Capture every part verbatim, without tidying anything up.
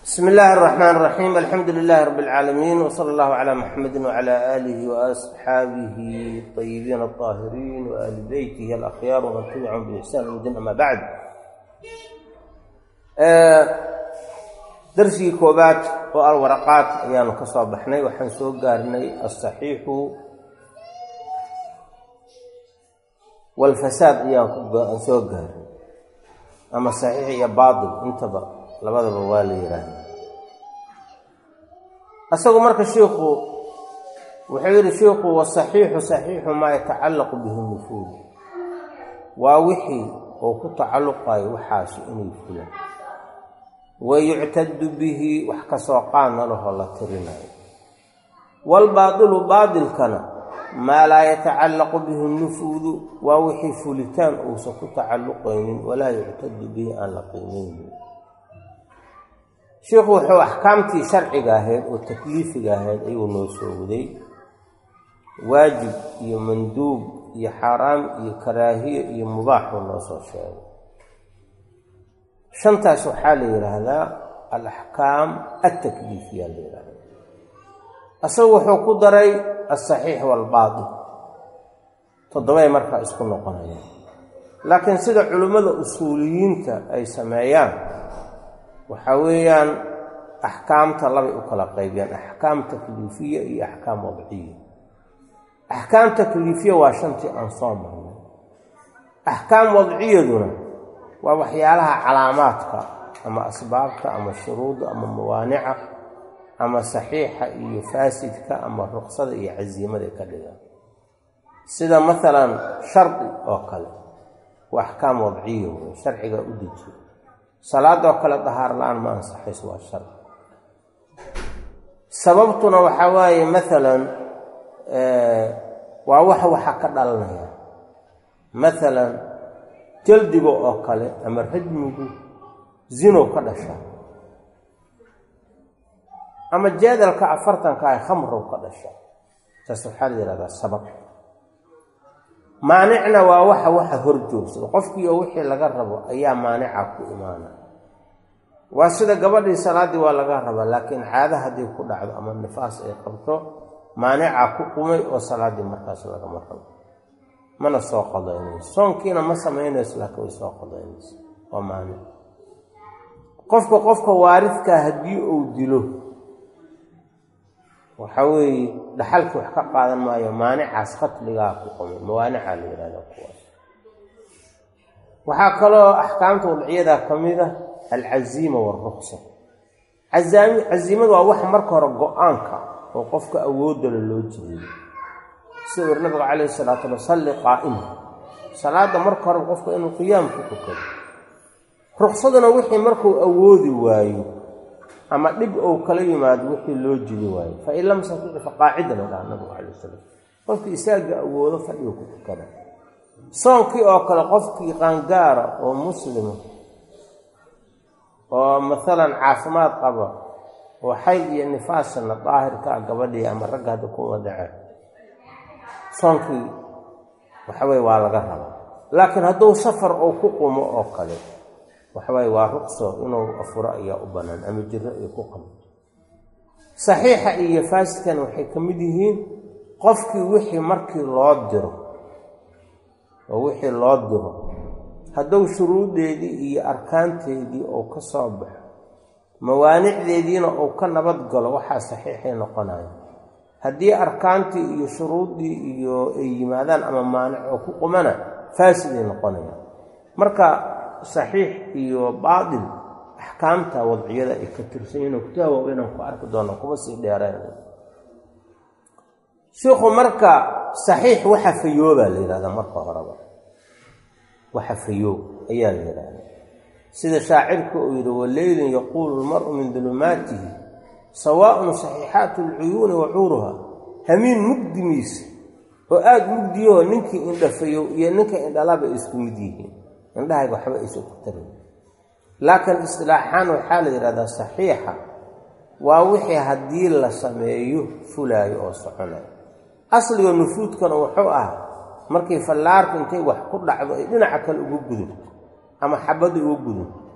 بسم الله الرحمن الرحيم. الحمد لله رب العالمين، وصلى الله على محمد وعلى آله وأصحابه الطيبين الطاهرين وآل بيته الأخيار ومن تبعهم بإحسان ودين. أما بعد، درسي كوبات والورقات أيام كصابحني وحنسوق قارني الصحيح والفساد أيام كنسوق قارني. أما الصحيح يا باطل انتبه labadaba waa la yiraahdaa. asagu marka sheekhu wuxuu yiri sheekhu wa sahihu sahihu ma yatacallaqu bihi nufuud, waa wixii oo ku tacalluqay waxaas inuu fulo wa yu'tadu bihi wax ka soo qaana laho la tirinayo. wal baadilu baadilkana ma la yatacallaqu bihi nufuud, waa wixii fulitaan oo ku tacalluqaynin wala yu'tadu bihi an la qiimeeyo. sheekhu wuxuu axkaamtii sharciga ahayd oo takliifiga ahayd ayuu noo soo waday, waajib iyo manduub iyo xaraam iyo karaahiye iyo mubaax uu noo soo sheegay. shantaas waxaa la yidhaahdaa alaxkaam altakliifiya la yidhahdaa. asagu wuxuu ku daray alsaxiix waalbaatil, toddobay markaa isku noqonayaan. laakiin sida culimmada usuuliyiinta ay sameeyaan waxaa weeyaan axkaamta labay u kala qaybiyaan, axkaam takliifiya iyo axkaam wadciya. axkaam takliifiya waa shantii aan soo marnay. axkaam wadciyaduna waa waxyaalaha calaamaadka ama asbaabta ama shuruudda ama mawaanica ama saxiixa iyo faasidka ama ruqsada iyo casiimada ka dhigan. sida maalan shardi oo kale waa axkaam wadciya, sharciga u dejiyo. salaadoo kale dahaar la-aan ma ansaxayso, waa shar. sababtuna waxaa waaye maalan waa waxa waxa ka dhalanaya, maalan jaldiga oo kale ama rajmigu zinow ka dhasha, ama jeedalka afartanka ay khamrow ka dhasha. taas waxaa la yidhahdaa sabab. maanicna waa waxa waxa hor joogsada, qofkii oo wixii laga rabo ayaa maanica ku imaana. waa sida gabadhii salaadii waa laga rabaa, laakiin caada haddii ku dhacdo ama nifaas ay qabto maanica ku qumay oo salaadii markaas lagama rabo, mana soo qadaynayso. soonkiina ma samaynayso, laakiin way soo qadaynayso, waa maanic. qofka qofka waaridka haddii uu dilo waxa weeye dhaxalkii wax ka qaadan maayo, maanicaas qatligaa ku qumay, mawaanicaa la yidhahda kuwaas. waxaa kaloo axkaamta wadciyada ka mid ah alcaziima waalruqsa. caziimadu waa wax marka hore go-aanka oo qofka awoodala loo jeeyo, sida ur nabiga calayhi salaatu wa salli qaa'ima, salaada marka hore qofka inuu qiyaam ku tukado. ruqsaduna wixii markuu awoodi waayo ama dhib ou kala yimaado wixii loo jidi waayo, fa in lam yastati' fa qaacidan oo dhaha nabigu calayhi salaam, qofkii isaaga awoodo fadhiga ku tukada. soonkii oo kale qofkii qaangaara oo muslima oo maalan caafimaad qaba oo xayd iyo nifaasna daahirka ah gabadhii ama ragga hadda ku wadaceen, soonkii waxa weye waa laga rabaa. laakiin hadduu safar oo ku qumo oo kale waxa weye waa ruqso inuu afuro ayaa u bannaan ama jiro ay ku qabo. saxiixa iyo faasidkan waxay ka mid yihiin qofkii wixii markii loo diro oo wixii loo diro hadduu shuruudeedii iyo arkaanteedii oo ka soo baxo, mawaanicdeediina uu ka nabad galo, waxaa saxiixay noqonaya. haddii arkaantii iyo shuruuddii iyo ay yimaadaan ama maanic oo ku qumana faasiday noqonayaan. marka saxiix iyo baatil axkaamta wadciyada ay ka tirsan yihiin oo kutaaba waaweynaan ku arki doona, kuma sii dheereen. sheekhu marka saxiix waxa fayoobaa la yidhahdaa marka horeba, waxa fayoob ayaa la yidhahdaa. sida shaacirka uu yidhi waleylin yaquulu lmar'u min dulumaatihi sawaaun saxiixaatu alcuyuuni wa cuuruha. hamiin mugdimiisa oo aada mugdiyaho ninkii indhafayow iyo ninka indhalaba isku mid yihiin, indhahayga waxba aysan ku tarin. laakiin istilaaxaan waxaa la yidhahdaa saxiixa waa wixii haddii la sameeyo fulaayo oo soconayo. asliga nufuudkana wuxuu ahaa markii fallaarka intay wax ku dhacdo ay dhinaca kale ugu gudubto ama xabadda ugu gudubto,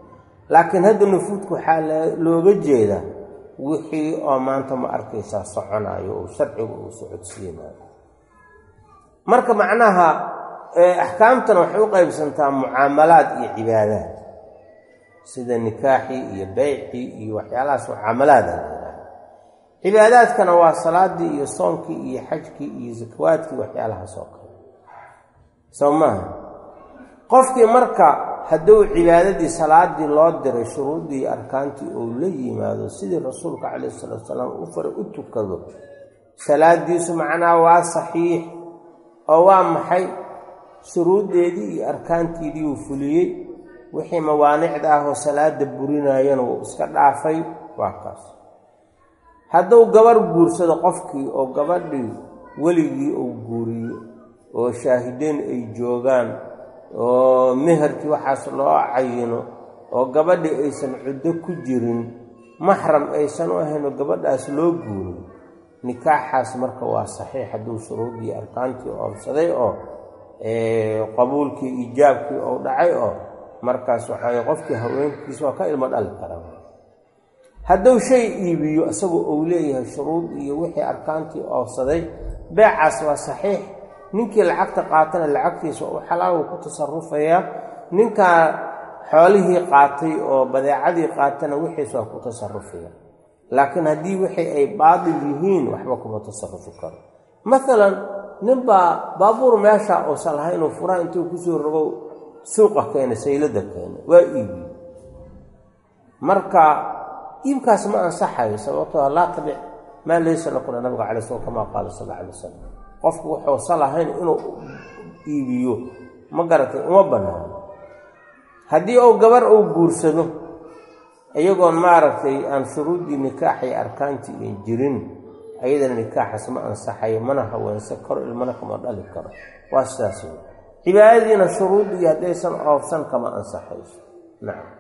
laakiin hadda nufuudku waxaa looga jeedaa wixii oo maanta ma arkaysaa soconayo oo sharcigu uu socodsiinayo. marka macnaha axkaamtana waxay u qaybsantaa mucaamalaad iyo cibaadaad sida nikaaxii iyo beycii iyo waxyaalahaas mucaamalaada la yidhahda. cibaadaadkana waa salaadii iyo soonkii iyo xajkii iyo zakawaadkii waxyaalahaas oo kale soo maaha. qofkii marka hadduu cibaadadii salaadii loo diray shuruuddii arkaantii uu la yimaado sidii rasuulka calayhi salaatu wasalaam u faray u tukado, salaadiisu macnaha waa saxiix oo waa maxay shuruuddeedii iyo arkaantiidii uu fuliyey, wixii mawaanicda ah oo salaada burinayana wuu iska dhaafay. waa kaas. hadduu gabar guursado qofkii oo gabadhii weligii uu guuriyo oo shaahideyn ay joogaan oo meherkii waxaas loo cayino oo gabadhii aysan cuddo ku jirin, maxram aysan u ahayn oo gabadhaas loo guuriyo, nikaaxaas marka waa saxiix hadduu shuruudii arkaantii oobsaday oo qabuulkii ijaabkii oo dhacay oo markaas waxaa qofkii haweenkiisa waa ka ilmo dhali karaa. hadduu shay iibiyo isagoo uu leeyahay shuruud iyo wixii arkaantii oobsaday, beecaas waa saxiix. ninkii lacagta qaatana lacagtiisa u xalaal uu ku tasarufayaa, ninkaa xoolihii qaatay oo badeecadii qaatana wixiis waa ku tasarufaya. laakiin haddii wixii ay baadil yihiin waxba kuma tasarufi karo. maalan ninbaa baabuur meesha uusan lahayn inuu furaa intuu kusoo rogo suuqa keena saylada keena waa iibiye, marka iibkaas ma ansaxayo sababtoo laa tabic maa laysa lakuna nabiga calay slam kamaa qaala sal alla alay wasalam. qofku wuxuusan lahayn inuu iibiyo ma garatay uma banaano. haddii uu gabar uu guursado iyagoon maaragtay aan shuruuddii nikaaxay arkaantii ay jirin, ayadana nikaaxaas ma ansaxayo, mana haweensan karo, ilmana kama dhali karo. waa sidaas wey. cibaadadiina shuruuddii haddaysan oobsan kama ansaxayso. nacam.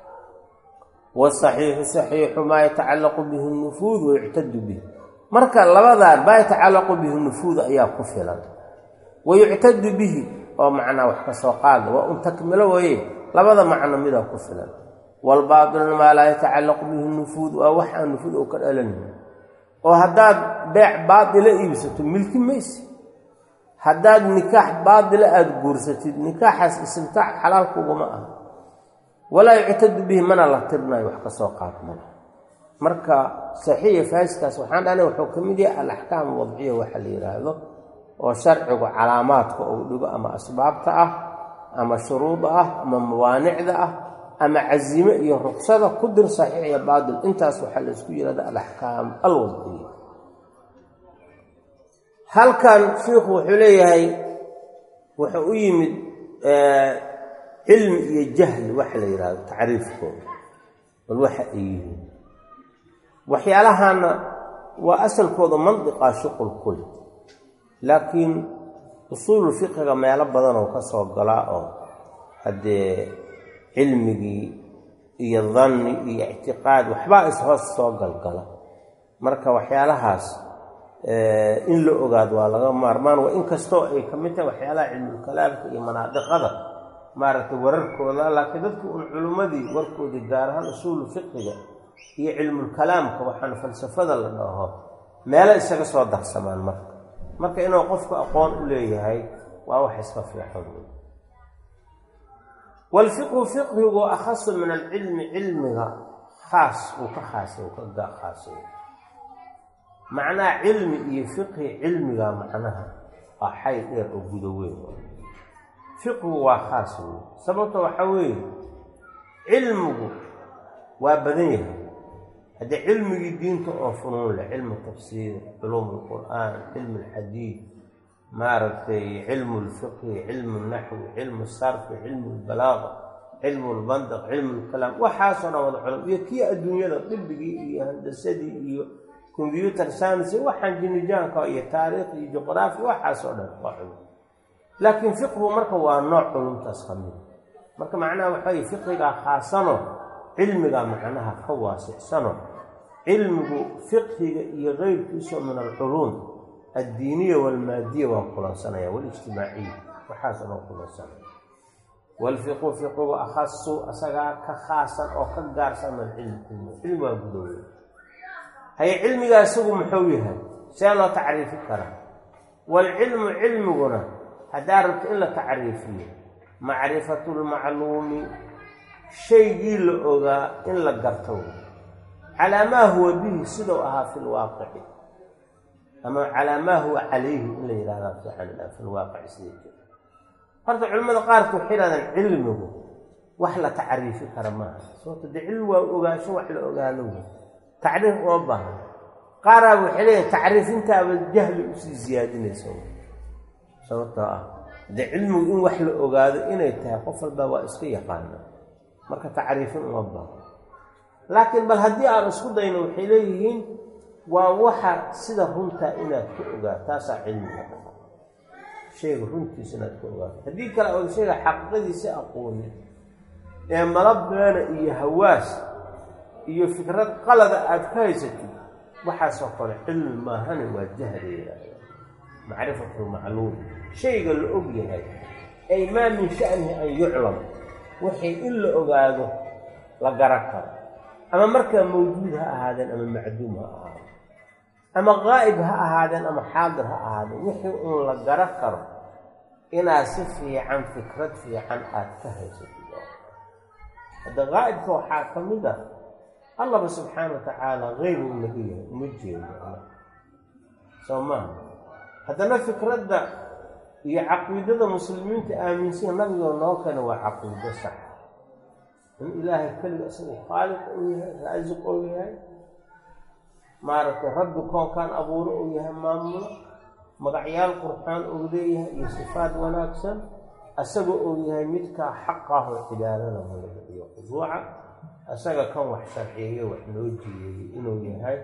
wasaxiixu saxiixu maa yatacallaqu bihi nufuud wayuctadu bihi. marka labadaa maa yatacallaqu bihi nufuud ayaa ku filan, wayuctadu bihi oo macnaa wax ka soo qaada waa un takmilo waye, labada macno midaa ku filan. walbaadilna maa laa yatacallaqu bihi nufuud waa wax aan nufuud oo ka dhalanay, oo haddaad beec baadila iibsato milki maysi. haddaad nikaax baadila aada guursatid nikaaxaas istimtaac xalaal kuguma aha. walaa yuctadu bihi mana la tirnayo wax ka soo qaad mala. marka saxiixa faa'iskaas waxaan dhahnay wuxuu ka mid yahay al-axkaam wadciya waxa la yiraahdo oo sharcigu calaamaadka uu dhigo ama asbaabta ah ama shuruuda ah ama mawaanicda ah ama cazime iyo ruqsada ku dir saxiix iyo baadil. intaas waxa la isku yiraahdaa al-axkaam al-wadciya. halkan sheekhu wuxuu leeyahay wuxuu u yimid cilmi iyo jahli waxa la yiraahdo tacriifkooda bal waxa ay yihiin. waxyaalahana waa asalkooda mantiqa shuqul kul, laakiin usuul fiqhiga meelo badan oo ka soo galaa oo haddee cilmigii iyo dhanni iyo ictiqaad waxbaa ishoos soo galgala. marka waxyaalahaas in la ogaado waa laga maarmaan. waa inkastoo ay ka mid tahay waxyaalaha cilmulkalaamka iyo manaadiqada maaragtay wararkooda, laakiin dadku un culummadii warkoodii gaar ahaan usuulu fiqhiga iyo cilmulkalaamka waxaan falsafada la dhaho meelo isaga soo darsamaan. marka marka inuu qofku aqoon u leeyahay waa wax iska fiican. walfiqhu fiqhigu akhasu min alcilmi, cilmiga khaas uu ka khaasay uu ka gaa khaasay. macnaha cilmi iyo fiqhi, cilmiga macnaha waa xay dheer oo guda weyn. fiqhigu waa khaas wey, sababta waxa weeye cilmigu waa badan yahay. haddii cilmigii diinta oo funuun leh, cilmu tafsiir, culuum alqur'aan, cilmu alxadiid, maaragtay cilmu lfiqhi, cilmu naxwi, cilmu sarfi, cilmu lbalaaqa, cilmu lbandiq, cilmu lkalaam, waxaasoo dhan wada culum. iyo kii adduunyada dibigii iyo handasadii iyo combyuter science waxaan jinijaanka iyo taariikh iyo juqraafi waxaasoo dhan waa culum. laakiin fiqhu marka waa nooc culumtaas ka mid. marka macnaha waxay fiqhigaa khaasano, cilmiga macnaha ka waasicsano. cilmigu fiqhiga iyo keyrkiisa min alculuum addiiniya walmaadiya waa kulansanaya, walijtimaaciya waxaas dhan kulansanaya. walfiqu fiqugu akhasu asagaa ka khaasan oo ka gaarsan min cilmi cilmi waa gudowey hay cilmigaa isagu muxuu yahay see loo tacriifi karaa waalcilmu cilmiguna haddaa rabto in la tacriifiyo macrifatu lmacluumi shaygii la ogaa in la garto calaa maa huwa bihi sidou ahaa fi lwaaqici ama calaa maa huwa calayhi in la yidhahdaa fiican fi lwaaqici sidii jira horta culimmada qaarku waxay yidhahdaan cilmigu wax la tacriifi kara maaha sababto dee cilmi waa ogaansho wax la ogaado tacriif uma baahan qaaraa waxay leeyahay tacriifintaaba jahli usii siyaadinaysa sababtoo ah dee cilmigu in wax la ogaado inay tahay qof walbaa waa iska yaqaana marka tacriifin uma baahan laakiin bal haddii aan isku dayno waxay leeyihiin waa waxa sida runtaa inaad ku ogaa taasaa cilmiga shayga runtiisa inaad ku ogaato haddii kale ood shayga xaqiiqadiisa aqoonin ee malabeena iyo hawaas iyo fikrad qalada aad ka haysatid waxaasoo kale cilmi maahane waa jahliya macrifatu macluum shayga la og yahay ay maa min sha'nihi an yuclam waxay in la ogaado la garan karo ama markaa mawjuud ha ahaadeen ama macduum ha ahaadeen ama qaa'ib ha ahaadeen ama xaadir ha ahaadeen wixii uun la garan karo inaad si fiican fikrad fiican aad ka haysatid hadda qaa'ibka waxaa ka mid ah allaba subxaana wa tacaala qeyb uu laga yahay uma jeedo soo maaha haddana fikradda iyo caqiidada muslimiinta aaminsan nabigoo noo keena waa caqiido sax in ilaahay keliga isagu khaaliq uu yahay raasiq uu yahay maaragtay rabbi koonkaan abuuro uu yahay maamulo magacyaal qurxaan uu leeyahay iyo sifaad wanaagsan asaga uu yahay midkaa xaqah oo cibaadada malaga iyo khuduuca asaga kan wax sharciyeeyo wax loo jiyeeyey inuu yahay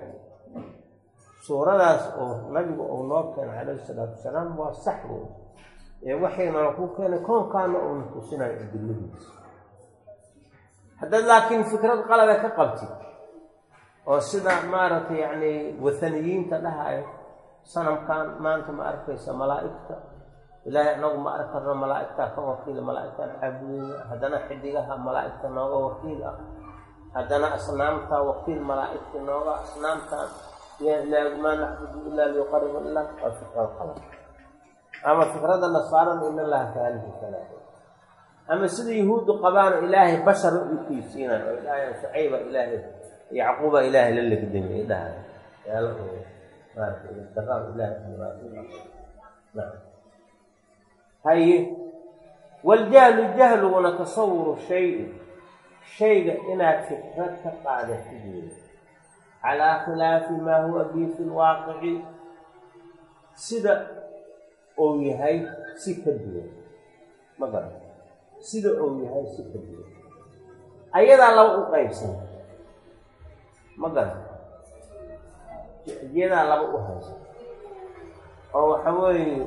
suuradaas oo nabigu uu noo keenay calayhi salaatu wasalaam waa sax wey ee waxaynala ku keenay koonkaana uuna tusinayo adiladiisa haddaad laakiin fikrad qalada ka qabtid oo sida maaragtay yacni wathaniyiinta dhahayo sanamkan maanta ma arkaysa malaa'igta ilaahay anagu ma arki karno malaa'igtaa ka wakiila malaa'igtaan caabudeyna haddana xidigaha malaa'igta nooga wakiil ah haddana asnaamtaa wakiil malaa'igta nooga asnaamtaan maa nacbudu ilaa liyuqaribu ilaa waa fikrad qalad ama fikradda nasaarada in allaha kaalihi kalaahi ama sida yahuuddu qabaano ilaahay bashar u keysiinaan oo ilaahay shucayba ilaahay yacquuba ilaahay la legdami ay dhahay yaala maaragtay daqaal ilaahay naam haye waljahlu jahluguna tasawuru shayi shayga inaad fikrad ka qaadatid calaa khilaafi maa huwa bihi fi lwaaqici sida uu yahay si ka duwan ma garan sida uu yahay si ka duwan ayadaa laba u qaybsan ma garan iyadaa laba u haysan oo waxa weeye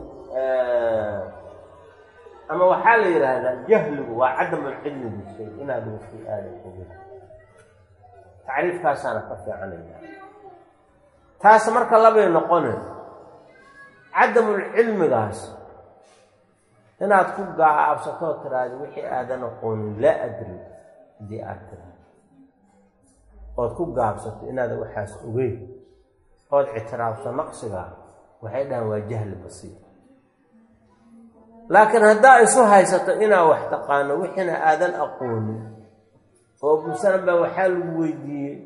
ama waxaa la yidhaahdaa jahligu waa cadam alcilmi bishay inaad wafii aadan ogin tacriifkaasaana ka fiicanaya taas marka labay noqone cadamulcilmigaas inaad ku gaabsatoo tiraado wixii aadan aqoonin laa adri haddii aad tira ood ku gaabsato inaadan waxaas ogeyn ood ictiraafto naqsigaa waxay dhahaan waa jahli basiir laakiin haddaa isu haysato inaad wax taqaano wixiina aadan aqoonin oo busanan baa waxaa lagu weydiiyey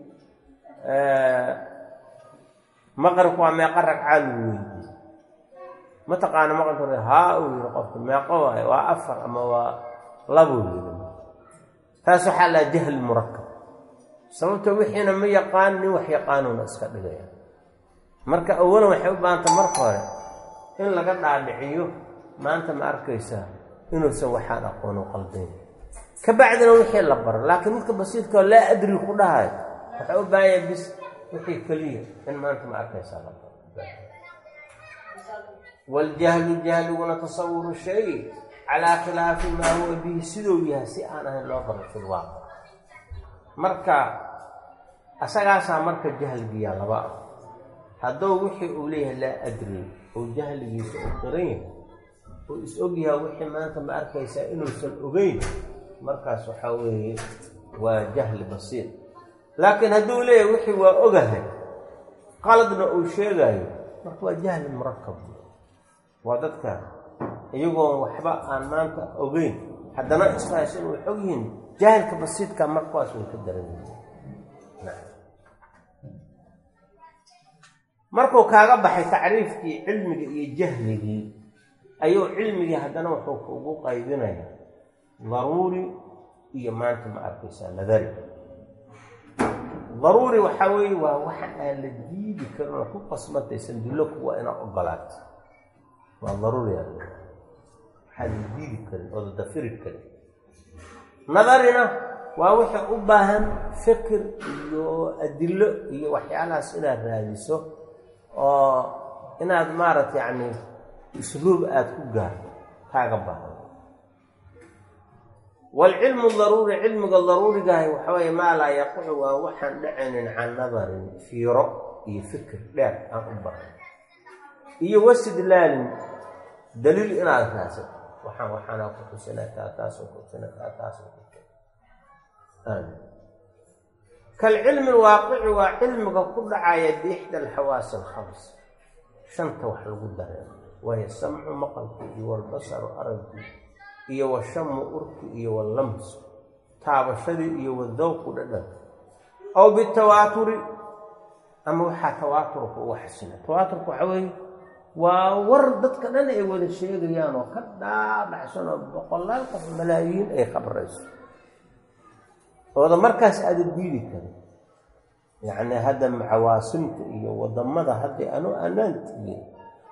maqribku waa meeqa ragcaa lagu weydiiyey ma taqaano maqribka haa uu yiri qofka meeqo waayo waa afar ama waa labuu yiri taas waxaa laa jahli murakab sababta wixiina ma yaqaan nin wax yaqaanuuna iska dhigaya marka awalan waxay u baahanta marka hore in laga dhaadhiciyo maanta ma arkaysaa inuusan waxaan aqoono qaldayn ka bacdina wixii la baro laakiin midka basiidka laa adri ku dhahay waxa u baahan yahay bis wixii kaliya in maanta ma arkaysaa la baro waljahlu jahliguna tasawuru shay calaa khilaafi maa huwa bihi siduu yahay si aan ahayn loo baro fil waaqi marka asagaasaa marka jahligiya laba ah hadduu wixii uu leeyahay laa adri oo jahligiisa uu qiran yahay oo is ogyahay wixii maanta ma arkaysaa inuusan ogeyn markaas waxaa weeye waa jahli basiir. laakiin hadduu leeyahay wixii waa ogahay qaladna uu sheegayo marka waa jahli murakab. waa dadka iyagoon waxba aan maanta ogeyn haddana islahays inuu xog yihiin jaahilka basiidka markaas way ka daranyihiin. markuu kaaga baxay tacriifkii cilmiga iyo jahligii ayuu cilmigii haddana wuxuu kugu qaybinaya daruuri iyo maanta ma arkaysaa nadari. daruuri waxaa weeye waa waxa aan la diidi karin oo ku qasbantaysan dullo kuwa inaad ogolaato waa daruuri waxaa la diidi karin oo la dafiri karin. nadarina waa wixii u baahan fikir iyo adillo iyo waxyaalahaas inaad raadiso oo inaad maaragta yacni usluub aada ku gaarto kaaga baahan. waalcilmu daruuri cilmiga daruurigaah waxa weeye maa laa yaqucu waa waxaan dhacaynin can nadarin fiiro iyo fikir dheer aan u baahan iyo wastidlaalin daliil inaad raadsato waxaan waxaanaa ku tusinataa taasoo ku tusinataa taasoo ku kalcilmi alwaaqici waa cilmiga ku dhacaya biixda alxawaasi alkhams shanta wax lagu dareemo waayo samcu maqalki iyo walbasaru aragii iyo washamu urki iyo wallamsu taabashadii iyo wadawqu dhadhan aw bitawaaturi ama waxaa tawaaturka uga xasina. tawaaturka waxaa weeye waa war dadka dhan ay wada sheegayaan oo ka dhaadhacsan oo boqolaal qof malaayiin ay khabrayso ooda markaas aada diidi karin. yacni hadda macawaasimta iyo wadamada haddii anu anaan tegin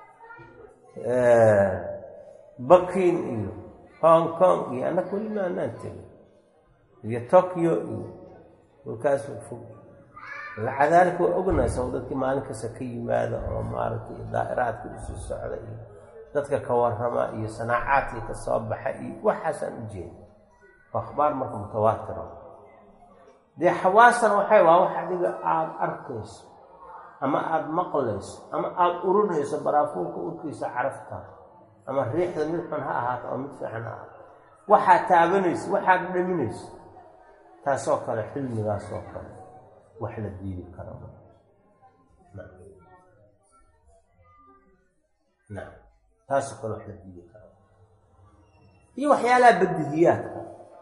bakin iyo hong kong iyo anaka welima anaan tegin iyo tokyo iyo walkaasu fog maca daalika waa ognahay sabo dadkii maalin kasta ka yimaada oo maaragtay daa'iraadka usii socda iyo dadka ka warrama iyo sanaacaadkii ka soo baxa iyo waxaasaan u jeeda waa akhbaar marka mutawaatira. dee xawaasana waxay waa wax adiga aada arkayso ama aada maqlayso ama aada urinayso baraafuunka urkiisa carafta ama riixda mid xun ha ahaato ama mid fiican ha ahaato waxaad taabanayso waxaad dhaminayso taasoo kale xilmigaasoo kale wax la diidi karo nacam taasoo kale wax la diidi karo iyo waxyaalaha badihiyaadka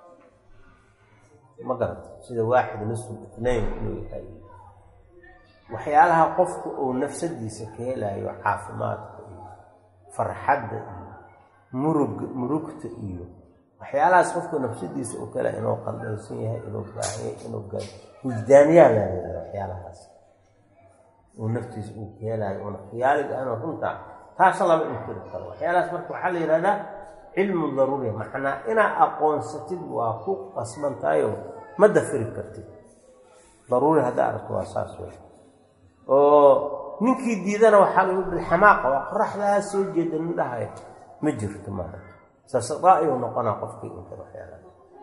ma garata sida waaxid nisfu itnayn inuu yahay waxyaalaha qofku uu nafsadiisa ka helayo caafimaadka iyo farxadda iyo murug murugta iyo waxyaalahaas qofku nafsadiisa uu kala inuu qaldaysan yahay inuu baahan yahay inuu gal wujdaaniyaa leeyahay waxyaalahaas uu naftiisa uu ka helayo una khiyaaliga inuu runta taas lama inkiri karo. waxyaalahaas marka waxaa la yidhahdaa cilmu daruuri macnaa inaa aqoonsatid waa ku qasbantahayo ma dafiri kartid. daruuri haddaa aragto waa saas wey oo ninkii diidana waxaa lagu bilxamaaqa waa qoraxdaa soo jeeda nin dhahay ma jirto maaha saasadaayuu noqonaa qofkii inta waxyaalaha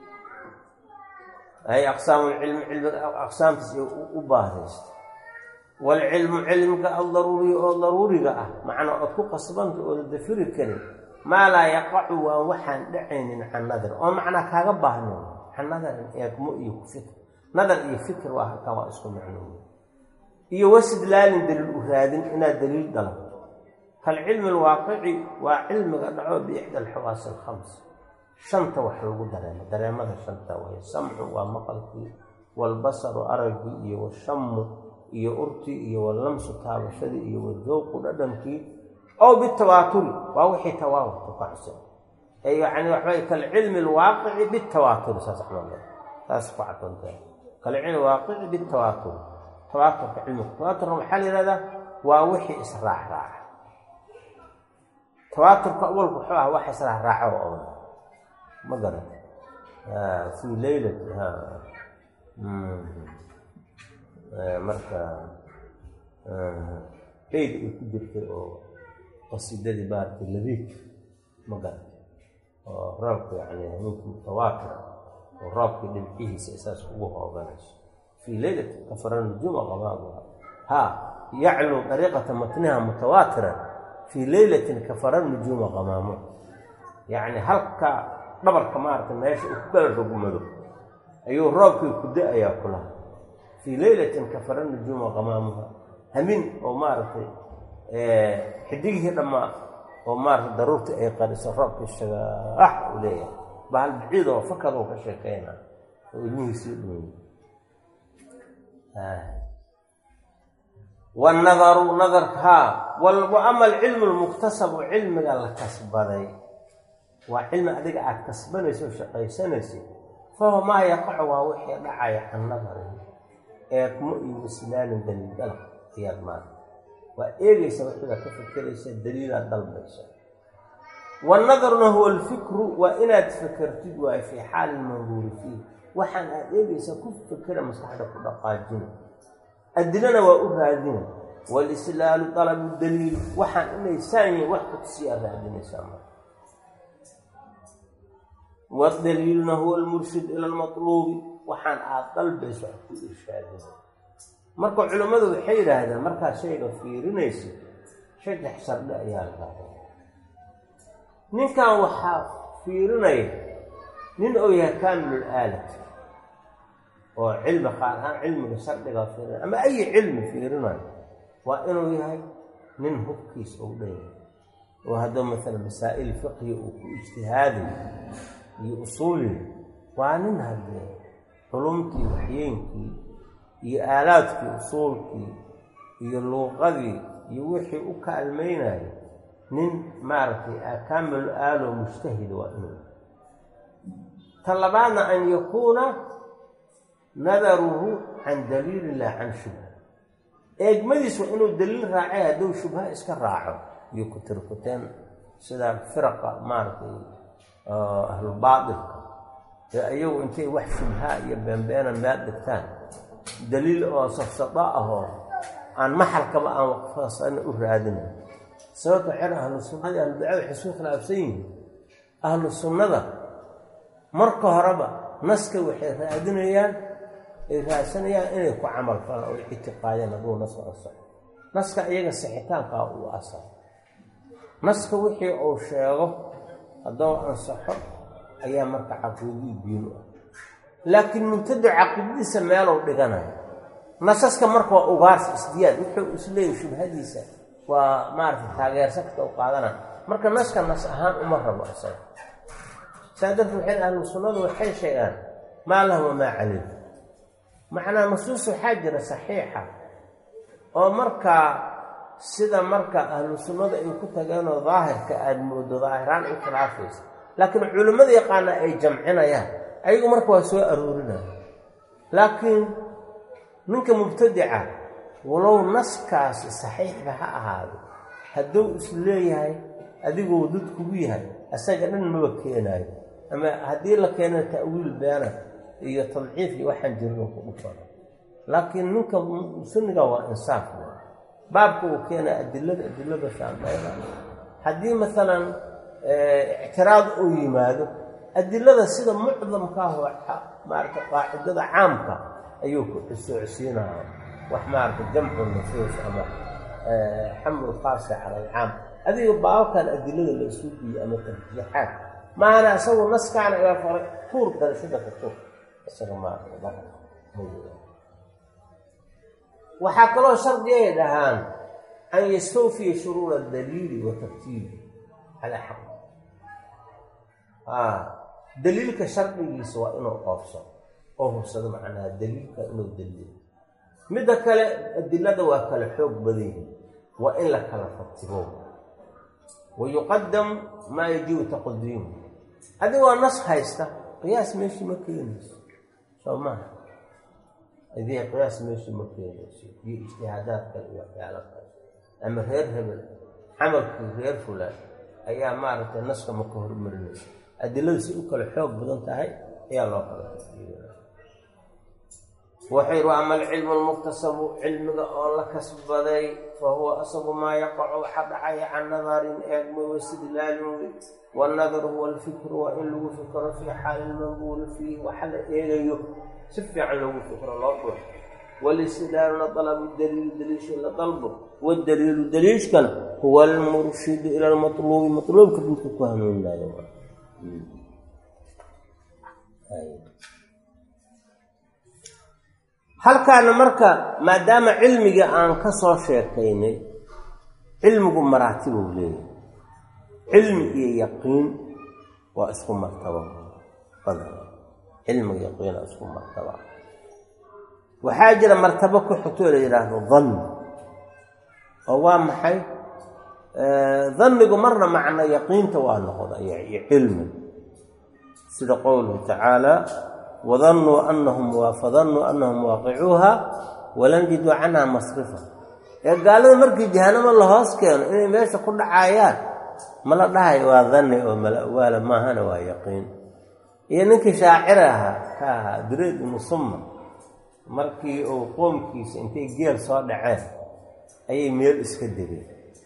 ay aqsaamulcilmi cilmiga aqsaamtiis u baahaysta. waalcilmu cilmiga aldaruuriya oo daruuriga ah macnaa ood ku qasbanta ooda dafiri karin maa laa yaqacu waa waxaan dhacaynin can nadar oo macnaa kaaga baahnayn can nadarin eegmo iyo ku fikr. nadar iyo fikr waa halkan waa isku macnooye iyo wastidlaalin daliil u raadin inaad daliil dalabto. kalcilmi alwaaqici waa cilmiga dhaco biixda alxawaasi alkhams shanta wax lagu dareemo dareemada shanta way samcu waa maqalkii walbasaru aragii iyo washamu iyo urtii iyo wallamsu taabashadii iyo wadawqu dhadhankii aw bitawaaturi waa wixii tawaawurka ku xasan ay yacni waxbay kalcilmi alwaaqici bitawaaturi saas axmed taas ku cadantay kalcilmi alwaaqici bitawaatur. tawaaturka cilmiga tawaaturka waxaa la yidhahdaa waa wixii israac raaca. tawaaturka awalku wuxuu ah wax israac raaco oo ma garan fii leylati ha marka eyd ay ku jirtay oo qasiidadii baartay labiid ma garan oo roobka yacni habeenkii mutawaatira oo roobkii dhibcihiisa isaas ugu hooganayso fii leylati kafara nujuuma qamaaduha ha yaclu dariiqata matniha mutawaatiran fii leylatin kafara nujuuma qamaamuha yacni halka dhabarka maaragtay meesha uu ku kala rogmado ayuu roobkii ku da-ayaa kulaha fii leylatin kafara nujuuma qamaamuha hamin oo maaragtay xidigihii dhammaa oo maaragtay daruurtii ay qariso roobkii shagaax uu leeyahay bahal biciid oo fakadoo ka sheekeyna oo ilmihiisii dhumay والنظر نظر ها وأما العلم المكتسب علم قال كسبني وعلم أدق عاد كسبني سو شقيسنسي فهو ما يقع ووحي دعاية عن نظره يكمئ بسلال دليل دلق هي المال وإيه يسوي كذا تفكر يصير دليل الضلب يصير والنظر هو الفكر وإن تفكرت في حال المنظور فيه وحن إيه يسوي فكرة مستحدث دقائق الدلنا وأهادنا والاستدلال طلب الدليل وحن إنه ثاني وحده السيارة هذه السامة والدليل هو المرشد إلى المطلوب وحن أطلب بيسوح كل إرشاد مركو علماء بحيرة هذا مركو شيء في رنيسي شيء يحسب لأيال نين كان وحاف في رنيه نين أويها كامل الآلة وعلم قارها علم يصدق فيه أما أي علم في رنا وإنه يهي من هكيس أو دين وهذا مثلا مسائل فقهية واجتهادية أصولي وعننها الدين علومتي وحيينتي آلاتك أصولك اللغة يوحي أكالميناي من معرفة أكامل الآل ومجتهد وإنه طلبنا أن يكون نظره عن دليل لا عن شبهه اجمديس انه دليل راعي هذو شبهه اسك راعو يكتر كتان سدا فرقه مارتي اهل الباطل ايو انتي wax shubha iyo beenbeena meel dhigtaan daliil oo safsada ah aan maxalkaba aan waqfasan u raadina sababta xir ahlu sunnada aan baa xisuu khilaafsan ahlu sunnada marka horeba naska waxay raadinayaan raadsanayaan inay ku camal falaan oo ictiqaadiyaan adoo nas cusub naska iyaga saxitaanka uu asal naska wixii uu sheego adoo ansaxo ayaa marka caqiidii diin ah laakiin mubtada caqiidadiisa meel uu dhiganayo nasaska marka waa ugaars isdiyaad wuxuu isleeyahay shubhadiisa waa maarta taageersakta u qaadana marka naska nas ahaan uma rabo asal saadad waxay ahlu sunnadu waxay sheegaan ma lahu ma alayh macna nusus xajira saxiixa oo marka sida marka ahlu sunnada ay ku tagaan oo daahirka aad moodo daahiraan ay khilaafayso laakiin culimada yaqaana ay jamcinayaan ayagu marka waa soo aruurinayaan laakiin ninka mubtadi'a walow naskaas saxiixba ha ahaado hadduu isleeyahay adigoo dad kugu yahay asaga dhan ma keenayo ama haddii la keeno ta'wiil beena iyo tadciif iyo waxaan jirno ku dhufano laakiin ninka sunniga waa insaaf baabku keena adillada adillada shaambayna haddii midalan i'tiraad uu yimaado adillada sida mucdamka ah maarka qaacidada caamka ayuu ku xusuusinaa wax maarka jamcu nusuus ama hamlu khaas ala al-aam adiga baabkan adillada la isuubiyo ama tarjiixaad maana asagu naskaana ila farq tuur darashada tuur asaga ma waxa kaloo shardiye dhahaan an yastawfi shurur ad-dalil wa tartib ala haqq ah dalilka shardigiisa waa inuu qoofso oo hubsado macnaha dalilka inuu dalil midda kale adillada waa kala xoog badan waa in la kala fatibo ويقدم ما يجي تقديمه هذا هو النص هايستا قياس ماشي مكينس شو ما هذه قياس ماشي مكينس في اجتهادات كالوحي على قياس أما غير هبل عمل غير فلان أيام معرفة النص مكهر مرنس أدلة سيئوك الحوق بدون تهي يا الله قال وحير عمل علم المكتسب علم الله كسب بدي فهو أصب ما يقع حبعي عن نظر علم واستدلال والنظر هو الفكر وإن له فكر في حال المنقول فيه وحل إليه سفع له فكر الله والاستدلال طلب الدليل دليش طلبه والدليل دليش كان هو المرشد إلى المطلوب مطلوب كنت تفهمون لا يا هل كان مركا ما دام علمك أن كسر شيئين علمك مراتبه ليه علم يقين وأسكن مرتبه فضل علم يقين أسكن مرتبه وحاجة مرتبه كحتول إلى الظن أوام حي آه ظنك مرة معنى يقين توانق يعني علم سيد قوله تعالى وظنوا أنهم وفظنوا أنهم واقعوها ولن يجدوا عنها مصرفا قالوا مركي جهنم الله هاسكين إنه ماشي كل عايات ما لا داعي وظني ولا ما هنا ويقين يعني شاعرها كا دريد مصمم markii uu qoomkiisa intay geel soo dhaceen ayay meel iska direen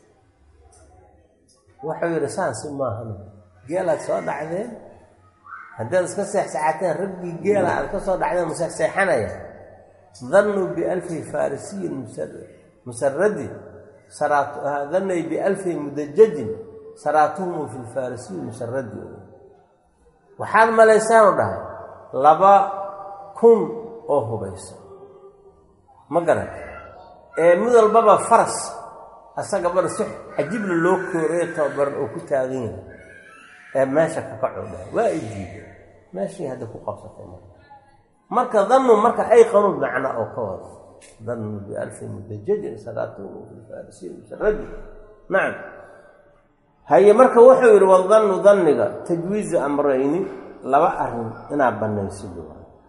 wuxuu yiri saasi ma ahan geelaad soo dhacdeen haddaad iska seexsaacateen raggii geela aad ka soo dhacdeen musaxseexanaya dhannu bi alfi farisiyin musarradi sarat dhannu bi alfi mudajjaj saratuhum fi alfarisiyin musarradi waxaan malaysaan dhahay laba kun oo hubaysan ma garan ee mid walbaba faras asaga bar six ajib loo koorey tabar oo ku taagan yahay ee meesha ka kacdo waa ijiib meeshii hada ku qabsatay marka dhannu marka ay qanun macna oo ka wada dhannu bi alf mudajjaj salatu fil farisi musarrad nacam hay marka wuxuu yiri wal dhannu dhanniga tajwiiz amrayni laba arin ina banaysido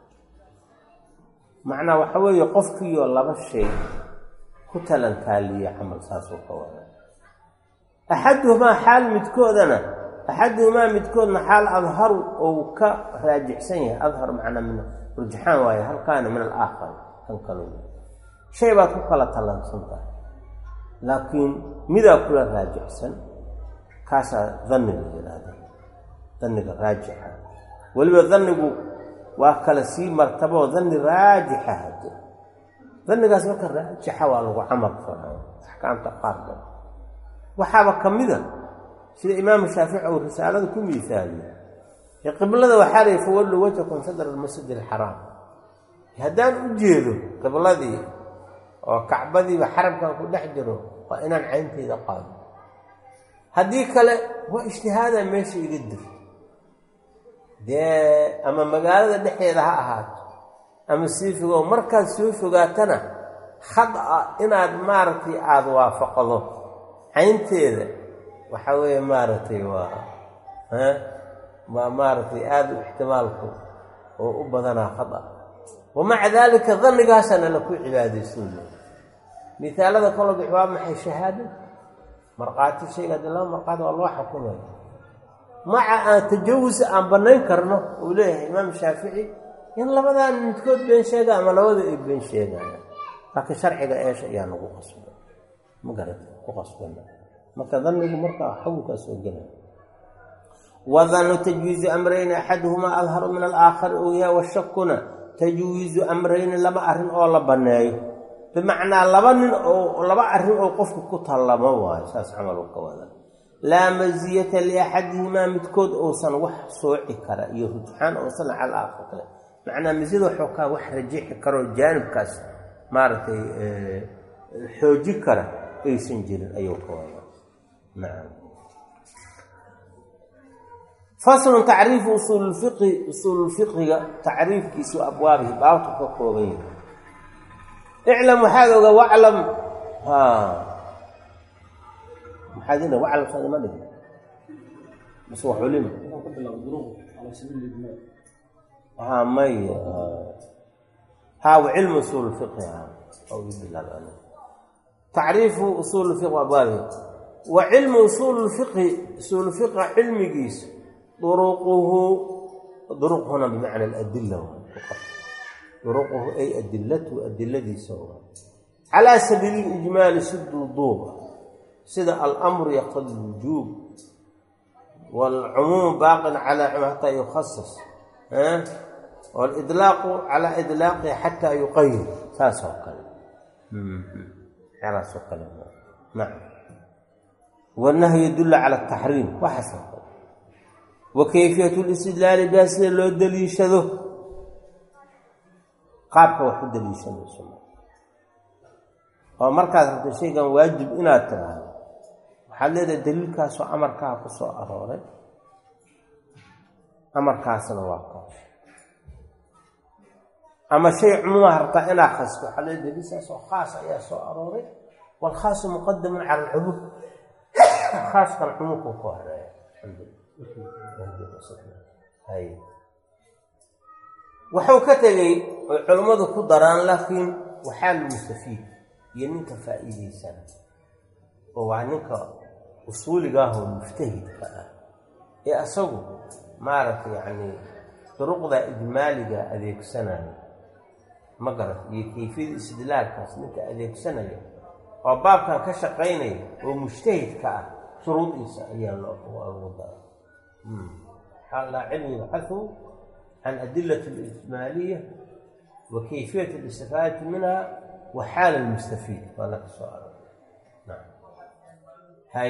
معنى وحوي قفكي ولا بشيء كتلا تالية عمل ساسو قوانا أحدهما حال متكودنا أحدهما متكودنا حال أظهر أو كراجع سنة أظهر معنا من رجحان وهي هل كان من الآخر تنقلون شيء باتوقع لطلان سنتا لكن ماذا كل راجع سن كاسا ظن هذا ظن الراجع ولو ظنه وكل سي مرتبه ظن راجحه هذا ظن قاس مركه راجحه والله عمل احكام تقارب وحابه كميدا سيد الامام الشافعي ورساله كل مثاليه قبلده وحال يفول وجهكم صدر المسجد الحرام هدان وجهده قبلدي وكعبدي وحرمكم كدحجرو وان عينتي دقاد هديك له واجتهادا ماشي يقدر dee ama magaalada dhexdeeda ha ahaato ama siifigo markaad soo fogaatana khada inaad maartay aad waafaqdo caynteeda waxa weeye maartay waa ha ma maartay aad ihtimaalku oo u badana khada ومع ذلك ظنigaas ana la ku cibaadeysan misalada kala bixwaa maxay shahaado marqaati shayga dalaw marqaad Allah xukumay مع تجوز أن بنين كرنه وليه إمام الشافعي إن لبدا نتكود بين شيء أما لبدا بين شيء لكن شرعي إيش يعني قصب مجرد قصب ما كظن مرقع حوك سوجنا وظن تجويز أمرين أحدهما أظهر من الآخر ويا والشكنا تجويز أمرين لما أرن أو لبناي بمعنى لبن أو لما أرن أو قف كتلا ما هو أساس عمل القواعد لا مزية لأحدهما متكود أوصل وح صوعي كرا يرجحان أوصل على الآخر معنى مزيد وحكا وح رجيح كرا جانب كاس مارتي اه حوجي كرا أي سنجل أيوة كوانا نعم فصل تعريف أصول الفقه أصول الفقه تعريف كيسو أبوابه باوتك وقوبين اعلم هذا واعلم ها حاجنا وعلى هذا ما ندري بس هو علم قبل الظروف على سبيل الاجمال ها مي ها علم اصول الفقه او بالله العلم تعريف اصول الفقه وابوابه وعلم اصول الفقه اصول الفقه علم قيس طرقه طرق هنا بمعنى الادله فقط طرقه اي ادلته ادله سواء على سبيل الاجمال سد الضوء سيد الأمر يقتضي الوجوب والعموم باق على حتى يخصص ها والإطلاق على إطلاقه حتى يقيد ساسو كلام على سو كلام نعم والنهي يدل على التحريم وحسب وكيفية الاستدلال بأس لو دليشده قابك وحد دليشده oo markaas rabto shaygan waajib inaad tiraahdo waxaad leedahay daliilkaasoo amarkaa ku soo arooray amarkaasna waa kaas ama shay cumuumaha rabtaa inaad khasto waxaad leedahay daliilkaasoo khaas ayaa soo arooray walkhaasu muqadamun cala alcumuum khaaskan cumuumku ku horeeya hay wuxuu ka tegey oo culimmadu ku daraan laakiin waxaa la mustafiid iyo ninka faa'iideysan oo waa ninka usuuliga ah oo mujtahidka ah ee asagu maaragtay yacni duruqda ijmaaliga adeegsanaya ma garat iyo kayfiyada istidlaalkaas ninka adeegsanaya oo baabkan ka shaqaynaya oo mujtahidka ah shuruudiisa ayaa loo dara xalla cilmi baxathu can adillati alijmaaliyya wa kayfiyat alistifaadati minha وحال المستفيد ولا سؤال نعم هاي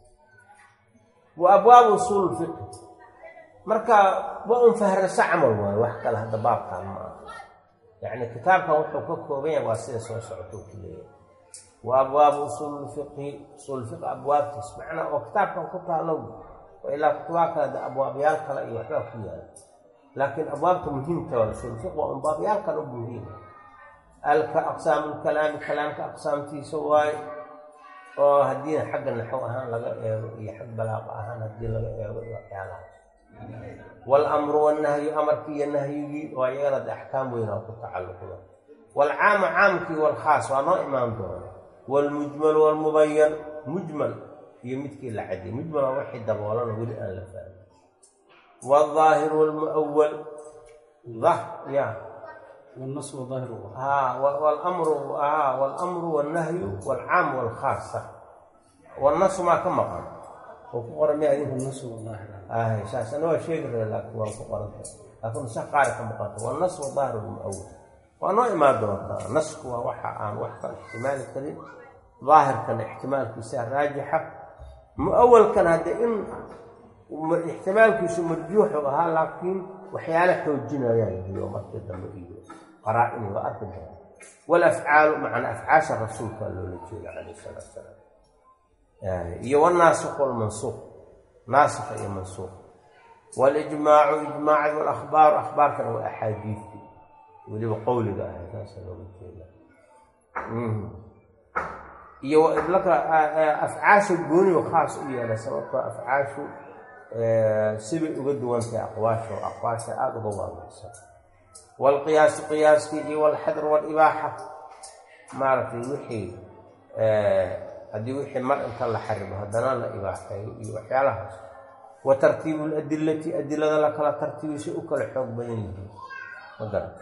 وابواب اصول الفقه marka waa un fahrasa amal waa wax kala hada baabkan ma yani kitaabka wuxuu ka kooban yahay waa sida soo socoto kaliya waa abwaab usul fiqh usul fiqh abwaab tismacna oo kitaabkan ku taalo waa ila kutubaaka abwaab yaal kala iyo waxa ku yaal laakiin abwaabta muhiimta waa usul fiqh waa abwaab yaal kala muhiim الأقسام الكلام كلام كأقسام تيسواي أو هدينا حق النحو أهان لقى يحب بلاغ أهان هدينا لقى والأمر والنهي أمر كي النهي ويرد أحكام وينه التعلق والعام عام كي والخاص وأنا إمام دون والمجمل والمبين مجمل يمتك العدي مجمل واحد ولا نقول أن لفعل والظاهر والمؤول ظهر يعني والنص والظاهر ها والامر ها والامر والنهي والعام والخاصه والنص ما كما قال وقرن يعني النص والظاهر اه اساسا هو شيء لك وقرن لكن سقار كما قال والنص والظاهر الاول وانا ما دون نص هو وحا عن وحا احتمال الكلام ظاهر كان احتمال كسر راجحه مؤول كان هذا ان احتمال كسر مرجوح وها لكن وحياله حوجنا يعني يوم القيامه قرائن وأركب والأفعال مع أفعال الرسول صلى الله عليه وسلم يعني والناسخ والمنسوخ ناسخ أي منسوخ والإجماع إجماع والأخبار أخبار كانوا أحاديث ولي بقول ذا أساس يو لك أفعاش الجوني وخاص إيه أنا سبب أفعاش سبب وجد وانت أقواش وأقواش أقوى الله والقياس قياس فيه والحذر والإباحة ما عرف يوحي هذه يوحي مرء كان حرمها هذا لا إباحة يوحي علىها وترتيب الأدلة أدلة لك لا ترتيب شيء كل حكم بينه مثلا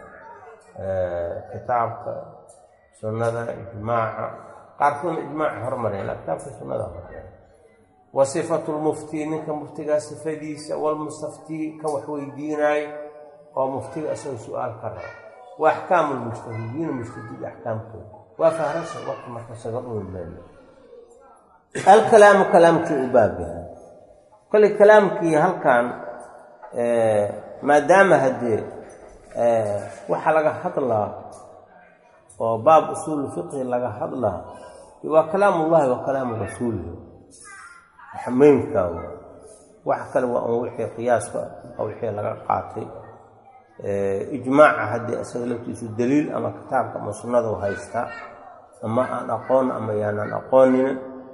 كتاب سنة إجماع قارتون إجماع هرمرين لا كتاب سنة وصفة المفتي كمفتي صفديس والمستفتي كوحوي ديناي ومفتي أسوي سؤال كرر وأحكام المجتهدين المجتهدين أحكامكم وفهرس وقت ما تسقطوا من بينهم الكلام كلام كإبابها كل كلام كي هل كان آه ما دام هدي آه وحلقة حط الله وباب أصول الفقه لقى حط الله هو كلام الله وكلام رسوله حمين كاو وحكى له وحي قياس أو وحي لقى قاطي إجماع هذه أسئلة الدليل أما كتاب كما سنده وهيستا أما أنا أقون أما يانا أقون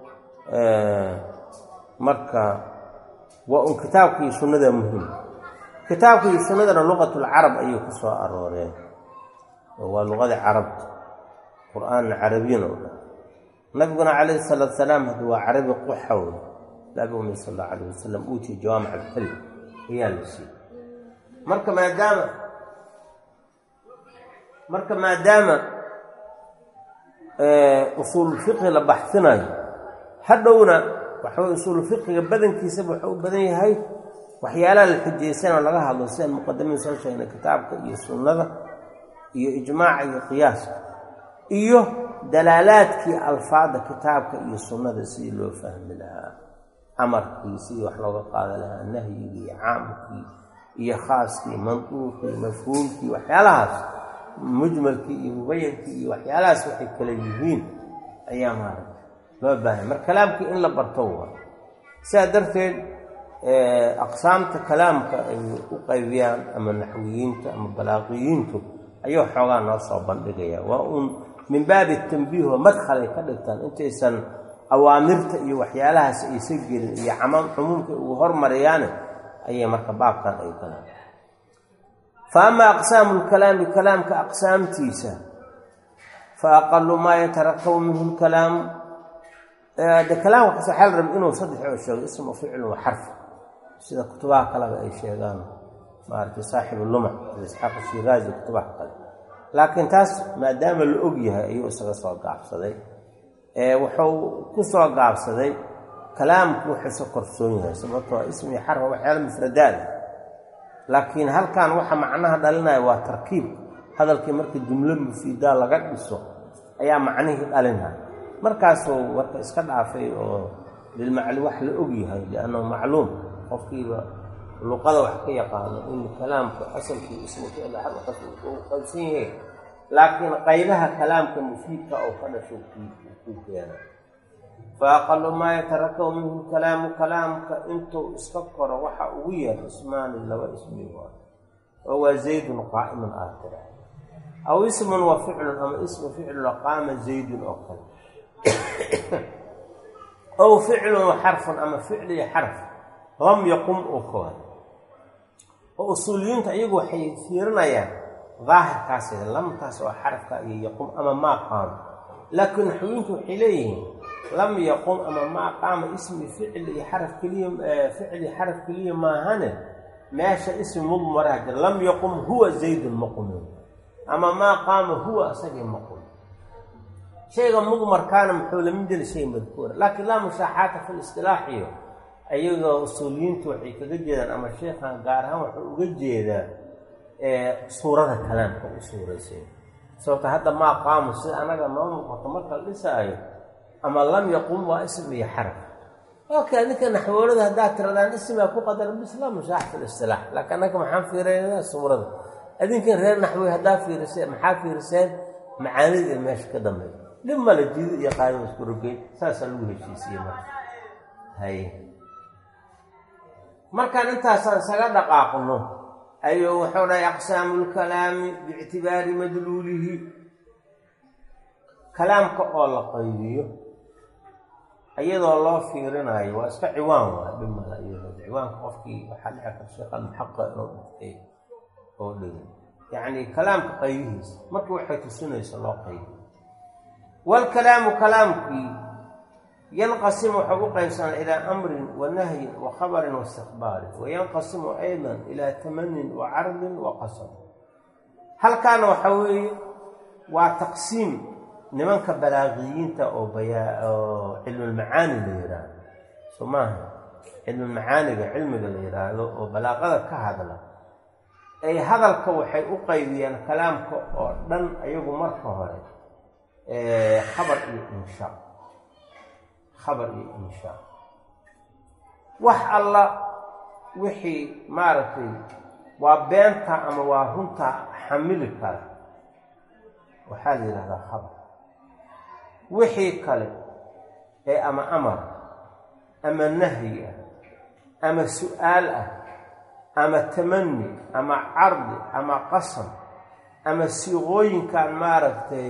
مركا وأن كتابك سنده مهم كتابك سنده لغة العرب أيه كسوة أرورين هو لغة العرب قرآن عربيين نبينا عليه الصلاة والسلام هو عربي قحول نبينا صلى الله عليه وسلم أوتي جوامع الكلم هي الشيء marka maadaama marka maadaama ee usul fiqh la baxsanayo hadhowna waxa usul fiqh badankiisa wuxuu u badan yahay waxyaalaha la xujaysanoo laga hadlo sidaan muqadamada soo sheegnay kitaabka iyo sunnada iyo ijmaaca iyo qiyaaska iyo dalaalaadkii alfaada kitaabka iyo sunnada sidii loo fahmi lahaa amarkii sidii wax looga qaada lahaa nahyigii caamkii iyo khaaskii manduuqii mafhuumkii waxyaalahaas mujmalkii iyo mubayankii iyo waxyaalahaas waxay kala yihiin ayaa maaragta loo baahanya marka kalaamkii in la barto waa sidaa darteed aqsaamta kalaamka ay u qaybiyaan ama naxwiyiinta ama balaaqiyiintu ayuu xoogaa noo soo bandhigaya waa uun min baabi tanbiiho madkhal ay ka dhigtaan intaysan awaamirta iyo waxyaalahaas aysan gelin iyo camaan cumuumka ugu hormariyaane ayay marka baabkan ay galaan fa ama aqsaamu lkalaami kalaamka aqsaamtiisa fa aqalu maa yatarakabu minhu lkalaamu de kalaamka kas waxaa la raba inuu saddex oo sheego ismu ficlu wa xarf sida kutubaha kaleba ay sheegaan maaragtay saaxibu lumac isxaaq shiraazi kutubaha kale laakiin taas maadaama la og yahay ayuu isaga soo gaabsaday wuxuu ku soo gaabsaday kalaamku wuxuusa korsoon yahay sababtoo ismi xarfa waxyaala mufradaad laakiin halkan waxa macnaha dhalinaya waa tarkiib hadalkii markii jumlo mufiida laga dhiso ayaa macnihii dhalinaya markaasuu warka iska dhaafay oo lilmacli wax la og yahay liannahu macluum qofkiiba luqada wax ka yaqaano in kalaamka asalkii ismu ficil xarf qofku uu qalsan yahay laakiin qaybaha kalaamka mufiidka oo ka dhasho ku keena fa aqalu maa yatarakabu minhu kalaamu kalaamka intuu iska koro waxa ugu yar ismaani laba ismi waa oo waa zaydun qaa'imun aakira aw ismun wa ficlun ama ismu ficlu qaama zaydun oo kale aw ficlun wa xarfun ama ficli xarf lam yaqum oo kale oo usuuliyiinta iyagu waxay fiirinayaan daahirkaas lamtaas oo xarafka iyo yaqum ama maa qaam laakiin naxwiyiintu waxay leeyihiin lam yaqum ama maa qaama ismi ficli iyo xaraf keliya ficli xaraf keliya maahane meesha ismi mudmaraha jira lam yaqum huwa zaydun maqum ama maa qaama huwa asagii maqum shayga mudmarkaana muxuu lamid yahay shay madkuura laakiin laa mushaaxaata fi listilaaxiyo ayagoo usuuliyiintu waxay kaga jeedaan ama sheekhan gaar ahaan wuxuu uga jeedaa suurada kalaamka u suuraysay sababta hadda maa qaamo sida anaga noo muuqato marka la dhisaayo ama lam yaqum waa ism iyo xaraf okay ninka naxwoolada haddaad tiradaan ismaa ku qadaran bis laa mushaaxa fi listilaax laakiin annaga maxaan fiiraynaa suurada adinkan reer naxwi haddaa fiiriseen maxaa fiiriseen macaanida meesha ka dambeeya dhib mala jiido iyo qaado isku rogeyn saasaa lagu heshiisiye marka hay markaan intaasaan isaga dhaqaaqno ayuu wuxuu dhahay aqsaamu lkalaami biictibaari madluulihi kalaamka oo la qaybiyo iyadoo loo fiirinayo waa iska ciwaan waa dhib mala iyadoo ciwaanka qofkii waxaa dhici kar sheekhan muxaqa inuu dhigtay oo dhigay yacni kalaamka qaybihiisa marka waxay tusinayso loo qaybiyo waalkalaamu kalaamkii yanqasimu wuxuu u qaybsanaa ilaa amrin wa nahyin wa khabarin wa istiqbaalin wayanqasimu aydan ilaa tamanin wa cardin wa qasam halkaana waxaa weeye waa taqsiim nimanka balaaqiyiinta oo bayaa oo cilmulmacaani la yidhaahdo soo maaha cilmulmacaaniga cilmiga la yidhaahdo oo balaaqada ka hadla ay hadalka waxay u qaybiyaan kalaamka oo dhan ayagu marka hore khabar iyo inshaa khabar iyo inshaa wax alla wixii maaragtay waa beenta ama waa runta xamili kara waxaa la yidhahdaa khabar wixii kale ee ama amar ama nahyi ah ama su-aal ah ama tamani ama cardi ama qasam ama siiqooyinkan maaragtay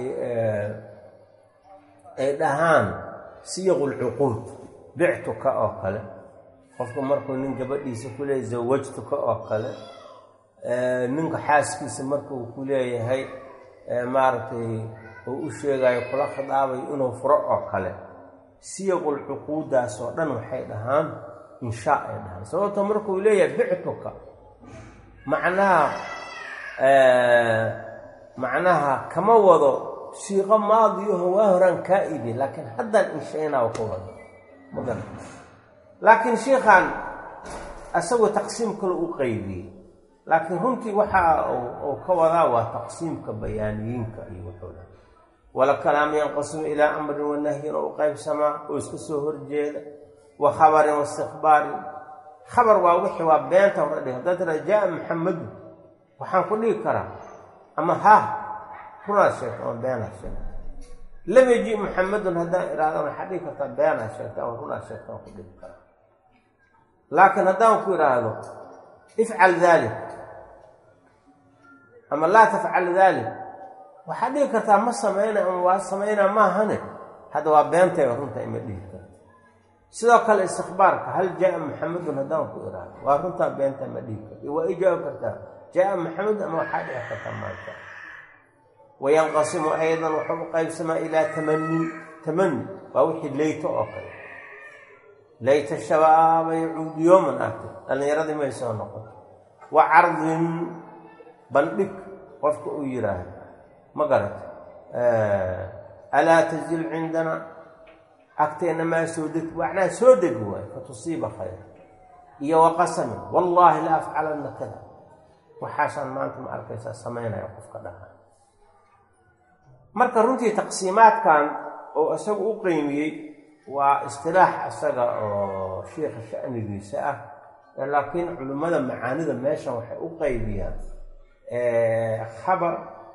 ay dhahaan siyaqulcuquud bictuka oo kale qofku markuu nin gabadhiisa ku leeyahay zawajtuka oo kale ninka xaaskiisa markuu ku leeyahay maaragtay uu u sheegayo kula khidaabayo inuu furo oo kale siyaqulcuquuddaas oo dhan waxay dhahaan inshaa ay dhahaan sababto markuu leeyahay bictuka macnaha macnaha kama wado siiqo maadiyaho waa horaan kaa ibi laakiin haddaan inshaynaa ka wado magan laakiin sheikhan asagoo taqsiim kale u qaybiyey laakiin runtii waxa uu ka wadaa waa taqsiimka bayaaniyiinka iyo wuxuuna wala kalaam yanqasimu ilaa amrin wa nahyin oo qaybsamaa oo iska soo horjeeda wa khabarin wa istikhbaarin khabar waa wixii waa beenta hore dheh haddaad tiraa jaa maxamadu waxaan ku dhihi karaa ama ha runaa sheegta ama beenaa sheegta lam yaji maxamedun haddaan iraahdo waxaa dhihi kartaa beenaa sheegta ama runaa sheegta aan ku dhihi karaa laakiin haddaan ku idhaahdo ifcal daalik ama laa tafcal daalik waxaad dhihi kartaa ma samayna ama waa samaynaa maahane hadda waa beentay runta ima dhihi karta sidoo kale istikhbaarka hal jaa maxamedun haddaan ku iraahdo waa runtaa beenta ma dhihi karta waa ijaabi kartaa jaa maxamed ama waxaa dhici kartaa maanta wayanqasimu aydan wuxuu u qaybsamaa ilaa tamani tamani waa wixii leyto oo kale layta shabaaba yacuudu yooman ahti dhallinyaradii may soo noqoto wa cardin bandhig qofka uu yidhaahdo ma garata alaa tazil cindana agteenna maa soo deg macnaha soo degi waayo fa tusiiba khayr iyo wa qasamin wallaahi la afcalanna kada waxaasaan maanta ma arkaysaa samaynaya qofka dhaha marka runtii taqsiimaadkan oo isagu u qiimiyey waa istilaax isaga oo sheikha sha'nigiisa ah laakiin culimmada macaanida meeshan waxay u qaybiyaan khabar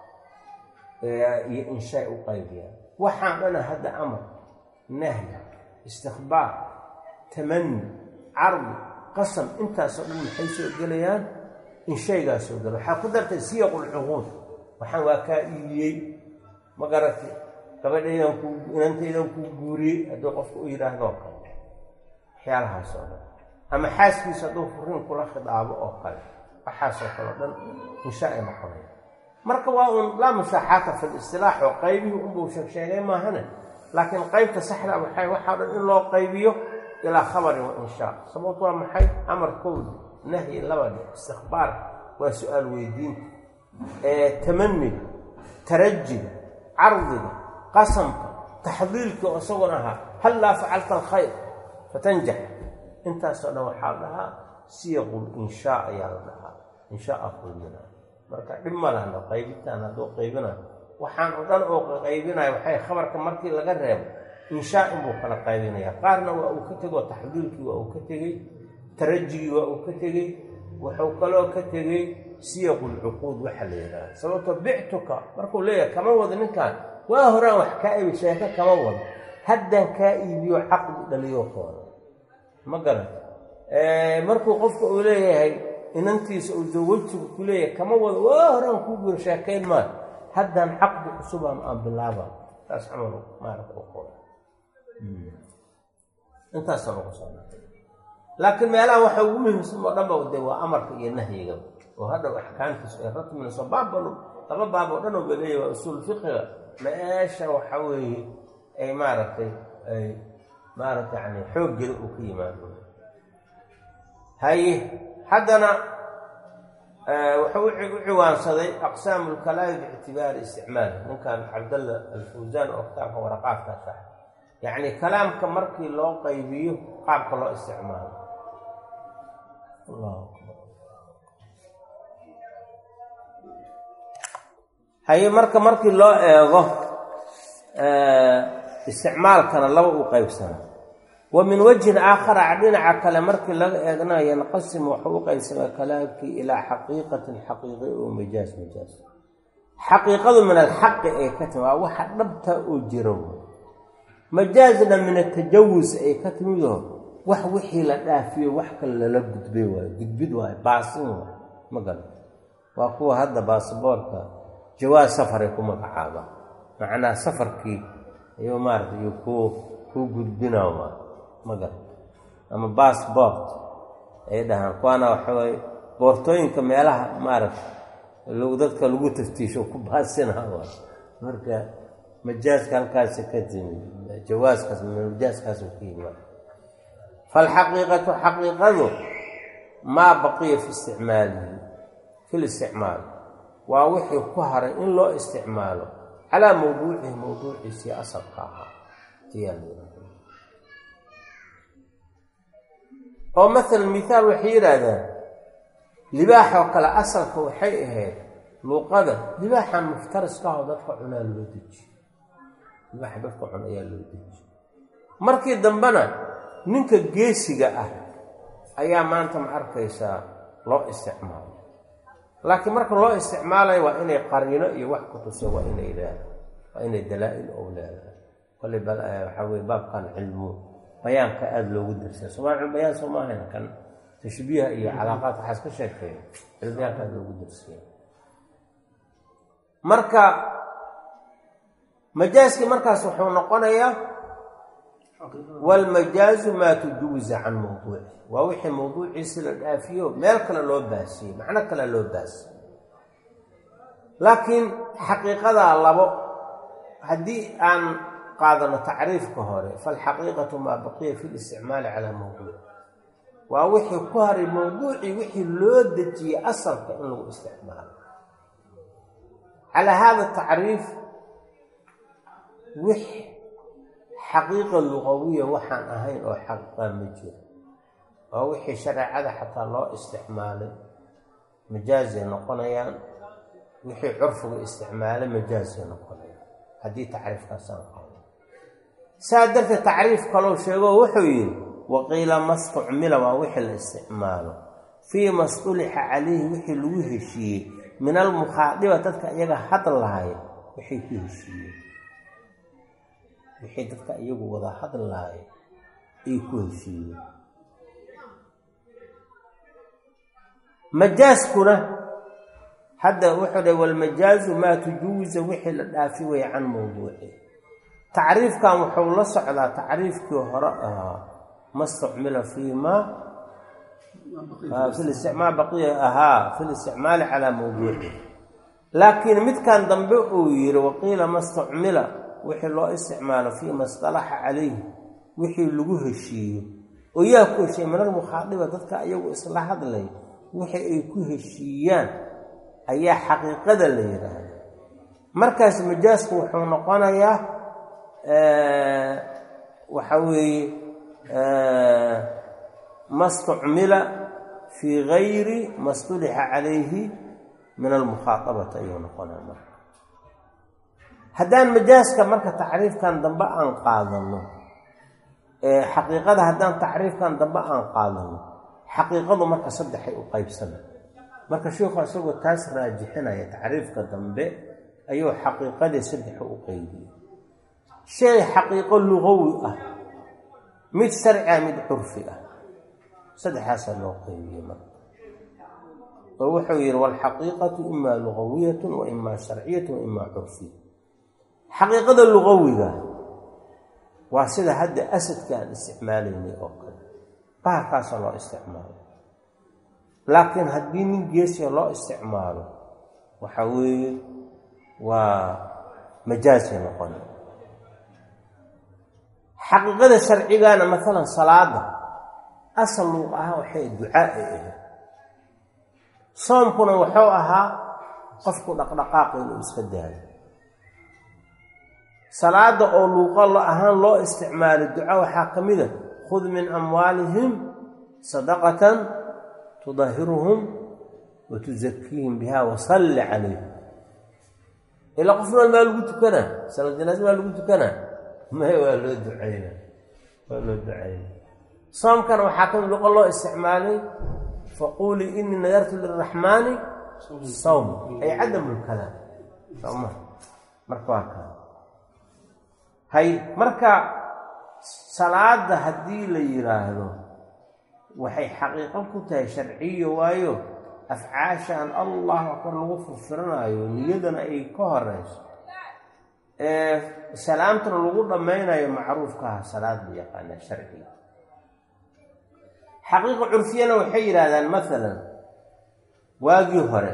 iyo inshaa u qaybiyaan waxaan dhana hadda amar nahyi istikhbaar tamani cardi qasam intaasoo dhan maxay soo gelayaan inshaygaa soo gela waxaa ku dartay siyaqulcuquud waxaan waa kaa iibiyey ma garatay gabadhaydan ku inantaydan kuu guuriyey hadduu qofka u yidhaahdoo kale waxyaalahaas oo dhan ama xaaskiisa hadduu furiin kula khidaabo oo kale waxaasoo kale o dhan inshaa ay noqonaya marka waa uun laa musaaxaata fi listilaax oo qaybihii unbuu sheegsheegay maahane laakiin qaybta saxda waxay waxaa dhan in loo qaybiyo ilaa khabarin wa inshaa sababtu waa maxay amar kowdi nahyi labadhi istikhbaar waa su-aal weydiinta tamaniga tarajiga cardiga qasamka taxdiilka oo isagoon ahaa hal laa facalta alkhayr fatanjax intaasoo dhan waxaa la dhahaa siyaqul inshaa ayaa la dhahaa inshaa aqoonina marka dhib ma lahna qaybitaan hadduu qaybinayo waxaan oo dhan oo qaybinayo waxay khabarka markii laga reebo inshaa inbuu kala qaybinaya qaarna waa uu ka tegoo taxdiilkii waa uu ka tegey tarajigii waa uu ka tegey wuxuu kaloo ka tegey siyaqulcuquud waxa la yidhahda sababto bictuka markuu leeyahay kama wado ninkaan waa horaan wax kaa ibi sheeko kama wado haddaan kaa iibiyo caqdi dhaliyo kooda ma garanta markuu qofka uu leeyahay inantiisa uu zawajtigu ku leeyahay kama wado waa horaan kuu guur sheekayn maa haddaan caqdi cusubaan aan bilaaba taas camal maarata u qooda intaasa lagu soo laakiin meelaha waxa ugu muhiimsan oo dhanba de waa amarka iyo nahyiga oo hadhow axkaamtiisu ay ratminayso baabalo laba baab oo dhan oo baleeya waa usuul fiqiga meesha waxa weeye ay maaragtay ay maaragtay yani xooggeeda uu ka yimaado haye haddana wuxuu u ciwaansaday aqsaamu lkalaami biictibaari isticmaali ninkan cabdalla alfawsaan oo kitaabka waraqaadka sax yacni kalaamka markii loo qaybiyo qaabka loo isticmaalo allahu akbar haye marka markii loo eego isticmaalkana laba u qaybsana wa min wajhin aakhara dhinaca kale markii laga eegna yanqasim wuxuu u qaybsamaa kalaamkii ilaa xaqiiqatin xaqiiqi oo majaas majaas xaqiiqadu min alxaqi ay ka timi waa waxa dhabta oo jiro majaazna min atajawus ay ka timido wax wixii la dhaafiyo wax kale lala gudbay waayo gudbid waayo baasin waayo ma garan waa kuwa hadda baasaboorka jawaas safar ay ku magacaaba macnaa safarkii ayuu maaragtay iyo ku ku gudbinaa waa ma garan ama baasboort ay dhahaan kuwaana waxaway boortooyinka meelaha maaragtay lagu dadka lagu taftiisho ku baasinaa waa marka majaaska halkaasi ka timi jawaaskaas majaaskaas uu ka yimaad falxaqiiqatu xaqiiqadu maa baqiya fi isticmaalihi fi listicmaal waa wixii ku haray in loo isticmaalo calaa mawduucihi mawduuciisii asalka ahaa oo maalan mithaal waxay yidhaahdaan libaaxoo kale asalka waxay ahayd luuqada libaaxan muftariska oo dadka cunaa loo dejiyo libaaxa dadka cun ayaa loo dejiyo markii dambena ninka geesiga ah ayaa maanta ma arkaysaa loo isticmaalo laakiin marka loo isticmaalayo waa inay qariino iyo wax ku tuso waa inay leedahay waa inay dalaa-il oo leedahay kolle waxaa weye baabkan cilmu bayaanka aada loogu darsaa soomaalia bayaan soo maahayn kan tashbiiha iyo calaaqaad waxaas ka sheekeeya cilmiyaanka aada loogu darsiya marka majaaskii markaas wuxuu noqonayaa walmajaazu maa tujuwiza can mawduuci waa wixii mawduuciisi la dhaafiyo meel kale loo baasiyey macno kale loo baasiyey laakiin xaqiiqadaa labo haddii aan qaadano tacriifka hore falxaqiiqatu maa baqiya fi listicmaali calaa mawduuc waa wixii ku haray mawduucii wixii loo dejiyey asalka in lagu isticmaalo calaa haada tacriif wix xaqiiqa luqawiya waxaan ahayn oo xaqiiqa ma jiro waa wixii shareecada xataa loo isticmaalay majaazay noqonayaan wixii curfiga isticmaalay majaazay noqonayaan haddii tacriifkaasaan qabo saa darteed tacriif kaloo sheego wuxuu yidhi waqiila mastucmila waa wixii la isticmaalo fii ma stulixa calayhi wixii lagu heshiiyey min almukhaadiba dadka iyaga hadlahay waxay ku heshiiyeen wixii dadka iyagu wada hadlahay ay ku heshiiyeen majaaskuna hadda wuxuu dhahay walmajaazu maa tujuwiza wixii la dhaafi waya can mawduuci tacriifkan wuxuu la socdaa tacriifkii hore ahaa mastucmila fii ma fi listicmaal baqiya ahaa fi listicmaali calaa mawduuci laakiin midkan dambe uu yidhi waqiila mastucmila wixii loo isticmaalo fii ma istalaxa calayhi wixii lagu heshiiyo oo yaa ku heshiiya min almukhaadiba dadka iyagu isla hadlay wixii ay ku heshiiyaan ayaa xaqiiqada la yidhaahda markaas majaasku wuxuu noqonayaa waxa weeye mastucmila fii gayri ma stulixa calayhi min almukhaaabati ayuu noqonaya marka haddaan majaaska marka tacriifkan dambe aan qaadano xaqiiqada haddaan tacriifkan dambe aan qaadano xaqiiqadu marka saddexay u qaybsana marka sheikhu isagoo taas raajixinaya tacriifka dambe ayuu xaqiiqadii saddexa u qeybiyey shay xaqiiqo lugawi ah mid sharci ah mid curfi ah saddexaasaa loo qeybiyey marka oo wuxuu yidhi walxaqiiqatu imaa lugawiyatun wa imaa sharciyatun wa imaa curfiya xaqiiqada lugawiga waa sida hadda asadka aan isticmaalaynay oo kale baharkaasa loo isticmaalo laakiin haddii nin geesiga loo isticmaalo waxa weeye waa majaazay noqon xaqiiqada sharcigana maalan salaada asal luuq ahaa waxay ducaa ay ahayd soomkuna wuxuu ahaa qofku dhaqdhaqaaqa inuu iska daayo salaada oo luuqa ahaan loo isticmaalo duca waxaa ka mid a khud min amwaalihim sadaqatan tudahiruhum wa tusakiihim biha wasalli calayhim ilaa qofna maa lagu tukanaa salaad janaasa maa lagu tukanaa may waa loo ducayna waa loo ducayna soomkana waxaa ka mid luqa loo isticmaalay faquulii inii nadartu liraxmaani sawm ay cadamu lkalaam sooma marka waa kaa hay marka salaada haddii la yidhaahdo waxay xaqiiqo ku tahay sharciyo waayo afcaashaan allah akbar lagu furfiranaayo niyadana ay ka horeyso ee salaamtana lagu dhammaynayo macruufkaha salaad la yaqaana sharciga xaqiiqo curfiyana waxay yidhaahdaan maalan waagii hore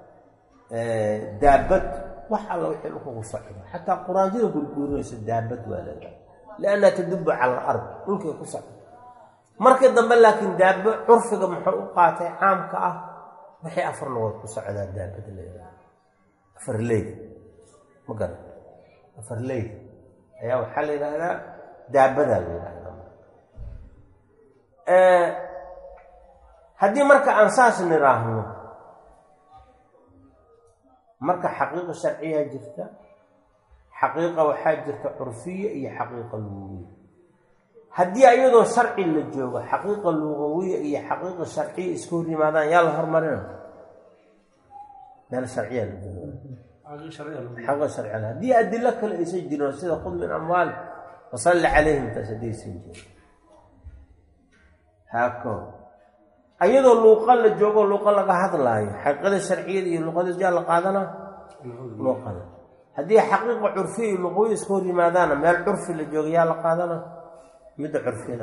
daabad wax alla wixii dhulkugu socdo xataa quraanjada gurguurinaysa daabad waa leedahay liannaha tadubu cala alard dhulkay ku socdo markii dambe laakiin daabo curfiga muxuu u qaatay caamka ah waxay afar lugood ku socdaa daabad leedahay afar leyd ma garan afar leyd ayaa waxaa la yidhaahdaa daabadaa la yidhahdaa haddii marka aan saas niraahno marka xaqiiqa sharciyaa jirta, xaqiiqa waxaa jirta curfiya iyo xaqiiqa lugawiya. haddii iyadoo sharci la joogo xaqiiqa lugawiya iyo xaqiiqa sharciya isku hor yimaadaan yaa la hormarina? meel sharciya la joogo xaqiiqa sharciya. haddii adilo kale aysan jirin sida khud min amwaal wasalli calayhim taas haddaysan jirin haako ayadoo luuqa la joogo luuqa laga hadlaayo xaqiiqada sharciyada iyo luqada yaa la qaadana luuqada. haddii xaqiiqa curfiya iyo luqawiya isku hor yimaadaana meel curfi la joogo yaa la qaadana midda curfiyada.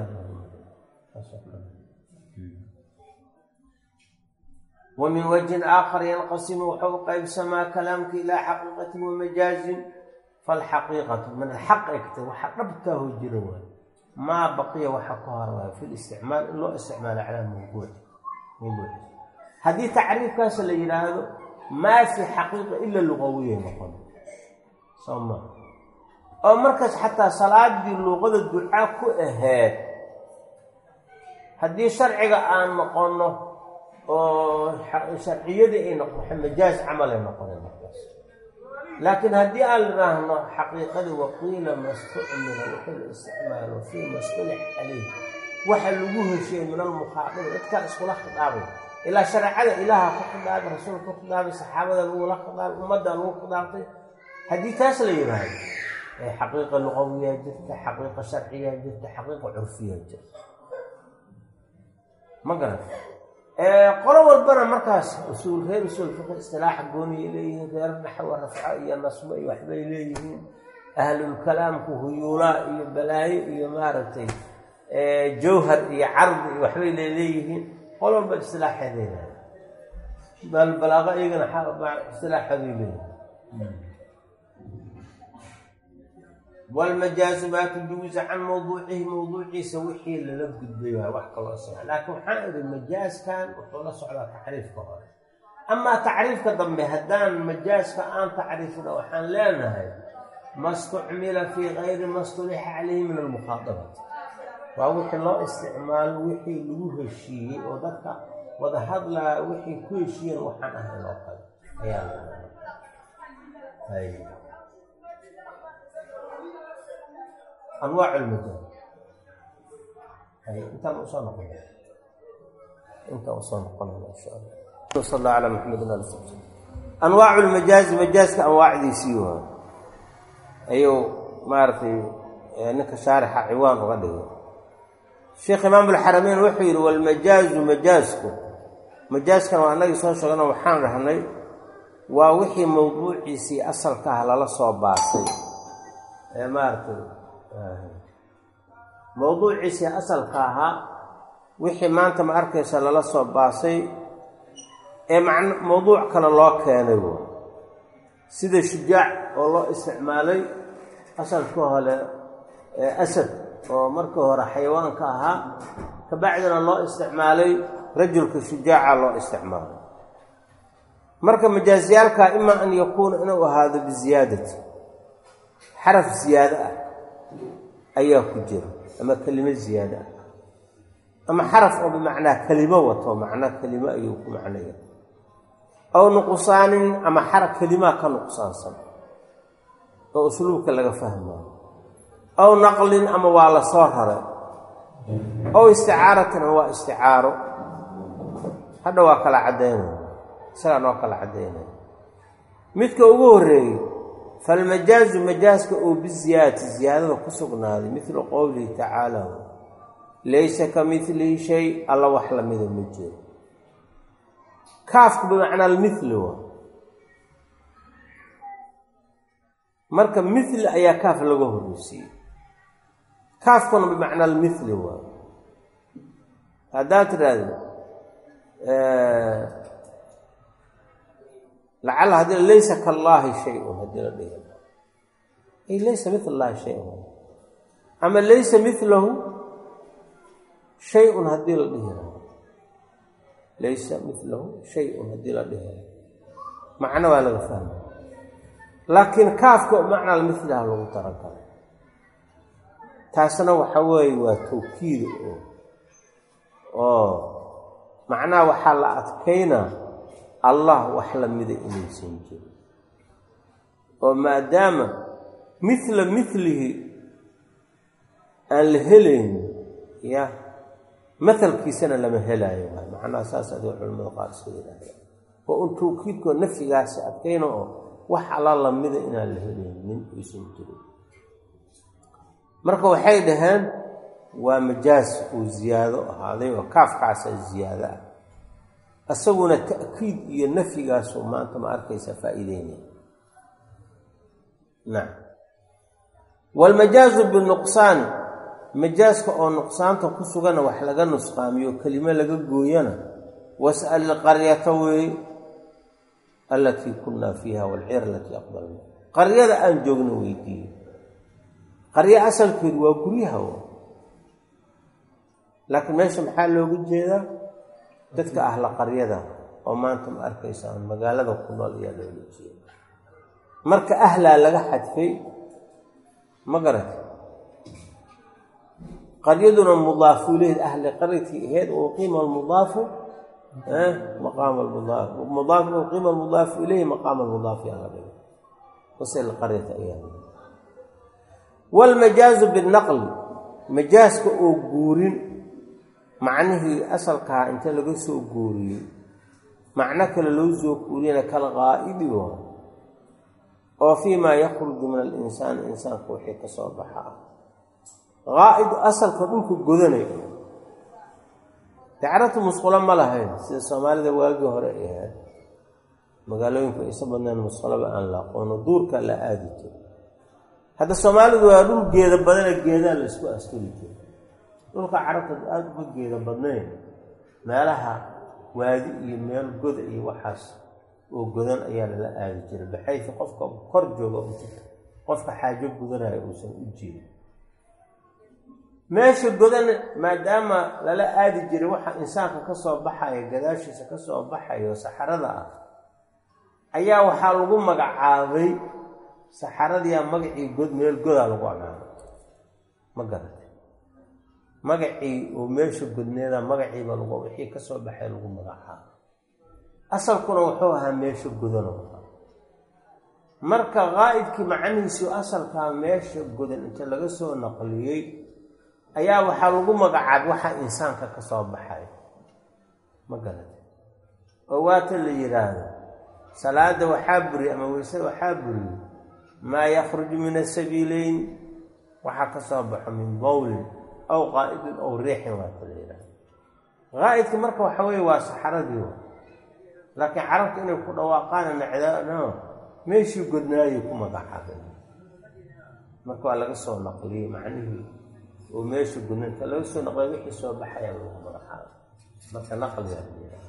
wa min wajhin aakhar yanqasimu wuxuu qaybsamaa kalaamka ilaa xaqiiqatin wa majaazin. falxaqiiqatu min alxaq egta waxa dhabtaaho jira waay maa baqiya waxa ka hor waay fi listicmaal in loo isticmaalo calaa mawduuc mawduuc. haddii tacriifkaas la yidhaahdo maa fi xaqiiqa ila luqawiya noqon soo maa oo markaas xataa salaadii luuqada ducaa ku ahayd haddii sharciga aan noqono oo sharciyadii ay noqoto majaaz camal ay noqona markaas. laakiin haddii aan idhaahno xaqiiqadii waqiila mastucmila wixii la isticmaalo fii mastulax caleyh waxa lagu heshiye min almukhaadiba dadkaa iskula khidaabay ilaa shareecada ilaaha ku khidaabay rasuulka ku khidaabay saxaabada lagula khidaabay ummadda lagu khidaabtay. haddii taas la yidhaahdo xaqiiqa luqawiyaa jirta, xaqiiqa sharciyaa jirta, xaqiiqa curfiyaa jirta. ma garata qolo walbana markaas usuul reer usuul fiqi istilaaxa gooniyay leeyihiin, reer naxwa rafca iyo nasbo iyo waxbay leeyihiin, ahlulkalaamku huyuulaa iyo balaayo iyo maaragtay jawhar iyo cardi iyo waxbay leeleeyihiin. qolo walba istilaaxeedeeda bal balaaqa iyagana istilaaxeeday leeyihiin. walmajaazu maa tujuuza can mawduucihi mawduuciisa wixii lala gudbay waay wax kaloo socda. laakiin waxaan idhi majaaskan wuxuu la socdaa tacriifka hore. amaa tacriifka dambe haddaan majaaska aan tacriifina waxaan leenahay ma stucmila fii gayri ma stulixa calayhi min almukhaadabati waa wixii loo isticmaalo wixii lagu heshiiyey oo dadka wada hadlaa wixii ku heshiiyeen waxaan ahayn oo kale ayaa la anwaac almajaaz. intaan usoo noqon intaan usoo noqonayna insha allah. sal allah calaa maxamedin ali sal anwaacu lmajaazi majaaska anwaacdiisii waa ayuu maaragtay ninka shaarixa ciwaan uga dhigay. sheekh imaam alxarameyn wuxuu yidhi walmajaazu majaasku majaaskan waa anagii soo sheegano waxaan dhahnay waa wixii mawduuciisii asalka ah lala soo baasay ee maaragtay mawduuciisii asalka ahaa wixii maanta ma arkaysa lala soo baasay ee man mawduuc kale loo keenay w sida shujaac oo loo isticmaalay asalka hore asad oo marka hore xayawaanka ahaa kabacdina loo isticmaalay rajulka shujaaca loo isticmaalay. marka majaaziyaalka ima an yakuuna inuu ahaado biziyaadati xaraf ziyaado ah ayaa ku jira ama kelimo ziyaado ah ama xaraf oo bimacnaa kelimo wato macnaa kelimo ayuu ku macnaya aw nuqsaanin ama xaraf kelimaa ka nuqsaansan oo usluubka laga fahmayo aw naqlin ama waa la soo raray aw isticaaratin ama waa isticaaro. hadha waa kala caddaynaya isagaa noo kala caddaynaya. midka ugu horreeyey falmajaazu majaaska oo biziyaadati ziyaadada ku sugnaaday midlu qowlihi tacaala laysa ka midlihi shay alla wax lamida ma jiro. kaafku bimacnaa almithli waa marka mithli ayaa kaaf laga horreysiiyey. kaafkuna bimacnaa almithli waa haddaad tidhaahdo lacala haddii laysa kallaahi shay-un haddii la dhihi ay laysa mithla llaahi shay-un ama laysa mithlahu shay-un haddii la dhihi laysa mithlahu shay-un haddii la dhihi macno waa laga fahmay. laakiin kaafka macnaa mithliha lagu talagalay taasna waxa weeye waa tawkiid oo macnaha waxaa la adkaynaa allah wax lamida inaysan jirin oo maadaama mithla mithlihi aan la helaynin ya mathalkiisana lama helaayo waay macnaha saas adii culamada qaar iska yidhaahda oo un tawkiidkoo nafyigaasi adkayna oo wax alla lamida inaan la helaynin aysan jirin marka waxay dhaheen waa majaas uu ziyaado ahaaday oo kaafkaasaa ziyaado ah isaguna ta'kiid iyo nafyigaasoo maanta ma arkaysa faa'iideynaya nacam waalmajaazu binuqsaan majaaska oo nuqsaanta ku sugana wax laga nusqaamiyo kelimo laga gooyana was'al ilqaryata weeye allatii kunnaa fiiha waalcir alatii aqbalna qaryada aan joogno weydiiye qaryo asalkeedu waa guryaha w laakiin meesha maxaa looga jeedaa dadka ahla qaryada oo maanta ma arkaysaan magaalada ku nool ayaa looga jeeda marka ahlaa laga xadfay ma garata qaryaduna mudaafu ilayhi ahli qaryatii ahayd uqiima almudaafu maqaama almudaaf mudaaf uqiima almudaafu ilayhi maqaama almudaafi aa laga wasal qaryata ayaa waalmajaazu binnaqli majaaska oo guurin macnihii asalkaa inta laga soo guuriyey macno kale loo soo guuriyana kal qaa'idi waa oo fii maa yakhruju min alinsaan insaanka wixii ka soo baxa ah qaa'idu asalka dhulka godanay dacratu musqulo ma lahayn sida soomaalida waagii hore ay ahayd magaalooyinka isa badnaan musqulaba aan la aqoono duurka la aadi jiro hadda soomaalidu waa dhul geeda badana geedaa la isku asturi jiro dhulka carabta aada uga geeda badnayn meelaha waadi iyo meel goda iyo waxaas oo godan ayaa lala aadi jiray baxaysi qofka kor jooga u jirta qofka xaajo gudanayo uusan u jeedin meesha godan maadaama lala aadi jiray waxa insaanka ka soo baxaya gadaashiisa ka soo baxayo saxarada ah ayaa waxaa lagu magacaabay saxaradiyaa magacii god meel godaa lagu agaabay ma garatay magacii oo meesha godneeda magaciiba lagu wixii ka soo baxay lagu magacaabay asalkuna wuxuu ahaa meesha godan marka qaa'idkii macnihiisii asalkaa meesha godan inta laga soo naqliyey ayaa waxaa lagu magacaabay waxa insaanka ka soo baxay ma garatay oo waata la yidhaahdo salaada waxaa buriye ama weysada waxaa buriyey maa yakhruju min asabiileyn waxaa ka soo baxo min bawlin aw qaa'idin aw riixin waata la yidhaahdo qaa'idka marka waxa weeye waa saxaradii laakiin carabta inay ku dhawaaqaana nacdaano meeshii godnaayay ku magacaabay marka waa laga soo naqliyey macnihii oo meesha godna inta laga soo naqliyay wixii soo baxaya lagu magacaabay marka naqliyaa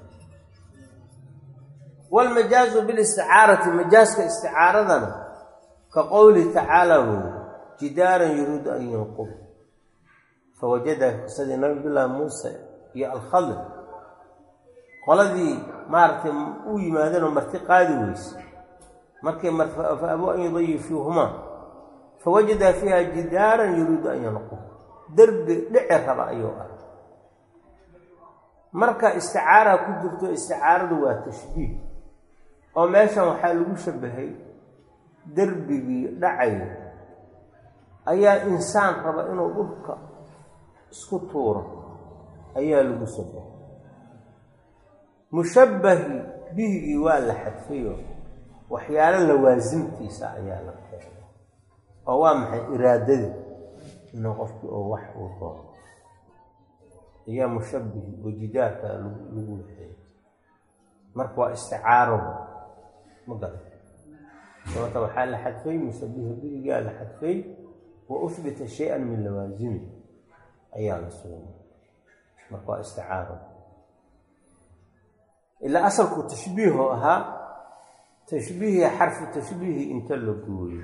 waalmajaazu bilisticaarati majaaska isticaaradana ka qowlihi tacaala weye jidaaran yuriidu an yanqub fawajada qisadii nabi billahi muuse iyo alkhadir qoladii maaragtay u yimaadeenoo marti qaadi weyse markay fa abuu an yudayifuuhumaa fawajada fiiha jidaaran yuriidu an yanqub derbi dhici raba ayuu ah marka isticaara ku jirto isticaaradu waa tashbiih oo meeshan waxaa lagu shabahay derbigii dhacay ayaa insaan raba inuu dhulka isku tuuro ayaa lagu shabahay mushabbahi bihigii waa la xadfayo waxyaalo lawaasimtiisa ayaa la keenay oo waa maxay iraadadii inuu qofkii oo wax uu doono ayaa mushabbihi oo jidaarka lagu waxeeyey marka waa isticaaro ma garan sababta waxaa la xadfay mushabbihi bihigaa la xadfay wa uhbita shay-an min lawaasimi ayaa la sugay marka waa isticaaro ilaa asalku tashbiihu ahaa tashbiihi xarfu tashbiihi inta la gooyo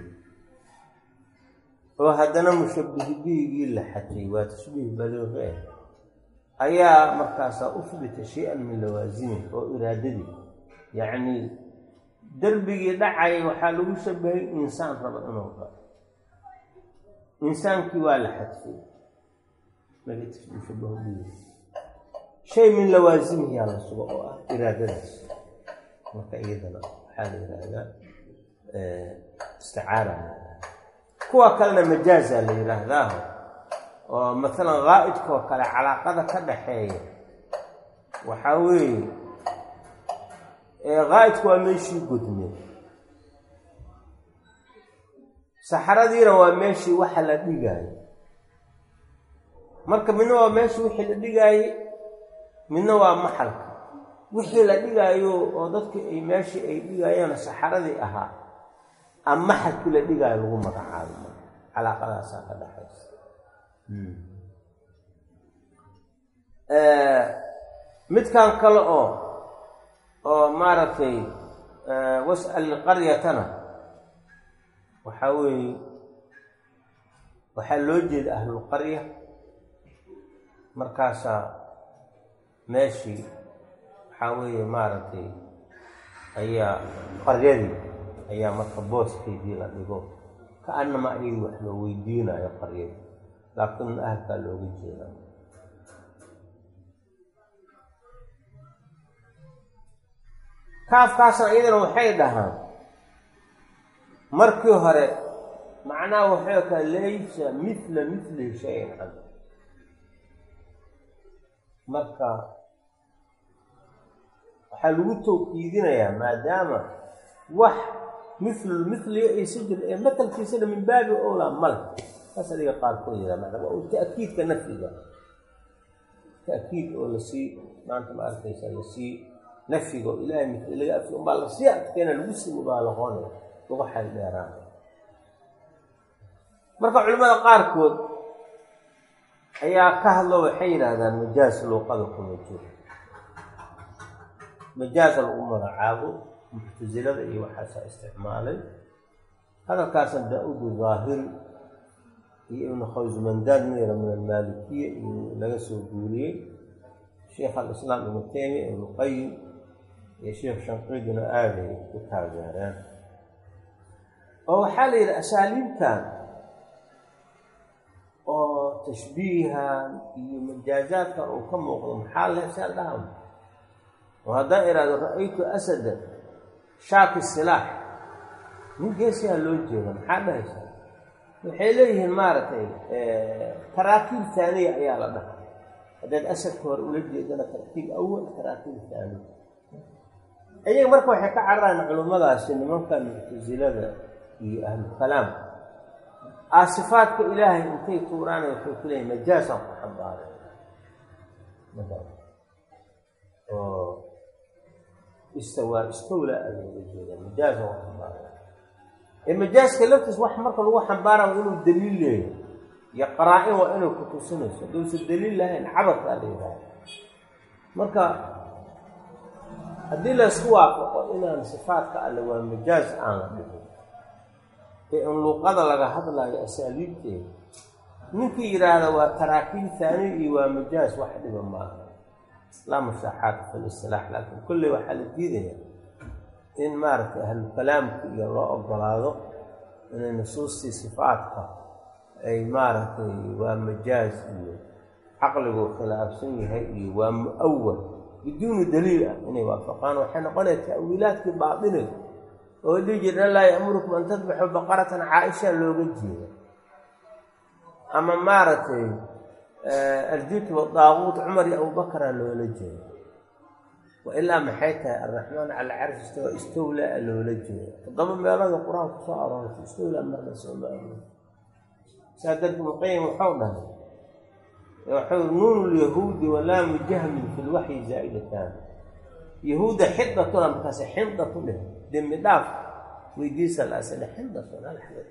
oo haddana mushabbihi bihigii la xadfay waa tashbiih baliiqe ayaa markaasaa uhbita shay-an min lawaasimi oo iraadadii yacnii derbigii dhacay waxaa lagu shabahay insaan raba inuu dhaco insaankii waa la xadfay laga tashbiih shabahu bihi shay min lawaasimihi yaa la sugo oo ah iraadadaas marka iyadana waxaa la yidhaahdaa isticaara. kuwa kalena majaaza la yidhaahdaaho oo maalan qaa'idka oo kale calaaqada ka dhaxeeya waxaa weeye qaa'idku waa meeshii gudme, saxaradiina waa meeshii waxa la dhigaayo. marka midna waa meeshii wixii la dhigaaye, midna waa maxalka wixii la dhigaayo oo dadka ay meeshii ay dhigaayeen saxaradii ahaa ama maxalkii la dhigaayo lagu magacaabo. calaaqadaasaa ka dhaxaysa. midkan kale oo oo maaragtay was'al qaryatana waxaa weeye waxaa loo jeeda ahlulqarya, markaasaa meeshii waxaa weeye maaragtay ayaa qaryadii ayaa marka booskeedii la dhigo ka annama ayadii wax loo weydiinayo qaryadii, laakiin ahalkaa looga jeeda. kaafkaasna iyadana waxay dhahaan markii hore macnaha waxay ka laysa mithla mithli shayin can, marka waxaa lagu tawkiidinayaa maadaama wax mithlul mithliga ay sijir ee matalkiisana min baabi owlaa male. saas adiga qaarkood yidhaha macnaa waa ta'kiidka nafyiga, ta'kiid oo lasii maanta ma arkaysa lasii nafyiga oo ilaahay mithli laga afi unbaa lasii adkeena lagu sii mubaalaqoonaya lagu xayl dheeraan. marka culimmada qaarkood ayaa ka hadlo waxay yidhaahdaan majaaz luuqada kuma jiro, majaaza lagu magacaabo muctasilada iyo waxaasaa isticmaalay. hadalkaasna daa-udu daahiri iyo ibnu khawsmandaan mira min almaalikiya iyo laga soo guuriyey. sheekh alislaam ibnu taymiya, ibnu qayim iyo sheekh shanqiidina aaday ku taageereen. oo waxaa la yidhi asaaliibtan oo tashbiihan iyo majaazaadkan uu ka muuqdo maxaa leesaan dhahan. oo haddaan ihahdo ra-aytu asadan shaaki silaax, nin geesiyaa loo jeeda maxaa dhahaysaa? waxay leeyihiin maaragtay taraakiib taaniya ayaa la dhaha. haddaad asadka hore ula jeedana tarkiib awal, taraakiib taaniya. iyaga marka waxay ka cararaan culummadaasi nimankan muctasilada iyo ahlukalaam aa sifaadka ilaahay intay tuuraan waxay ku leeyihin majaasaan ku xambaaray oo istawaa istawla ayooga jeeda majaasaan ku xambaaray. ee majaaska laftiis wax marka lagu xambaarayo inuu daliil leeyahay iyo qaraa-in waa inay ku tusinayso. haduusan daliil lahayn cabadkaa la yidhaaha. marka haddii laysku waafaqo inaan sifaadka alle waa majaaz aan la dhihin ee in luuqada laga hadlayo asaaliibteeda, ninkii yidhaahda waa taraakiib taani iyo waa majaaz wax dhiba maaha, laa mashaaxaata fi listilaax. laakiin kolley waxaa la diidaya in maaragtay ahlukalaamka iyo loo ogolaado inay nusuustii sifaadka ay maaragtay waa majaaz iyo caqligu khilaafsan yahay iyo waa mu-awal biduuni daliil ah inay waafaqaan. waxay noqonaya ta'wiilaadkii baatiniga oo dhihi jirna laa ya'murukum an tadbaxuu baqaratan caaisha looga jeeda, ama maaragtay aljitu wadaaquut cumar iyo abubakaraa loola jeeda. wa ilaa maxay tahay alraxmaan cala carshi istawa istowlaa loola jeeda. toddoba meelooda qur-aanka kusoo aroortay istowlaa marna sooma aroor. saa darteed ibnuqayim waxau dhahay waxuu nuunu lyahuudi walaamu jahmin fi lwaxyi zaa'idatan. yahuudda xiddatuna markaase xindatu dheh dembi dhaaf weydiisa laasana xindatun alxabad.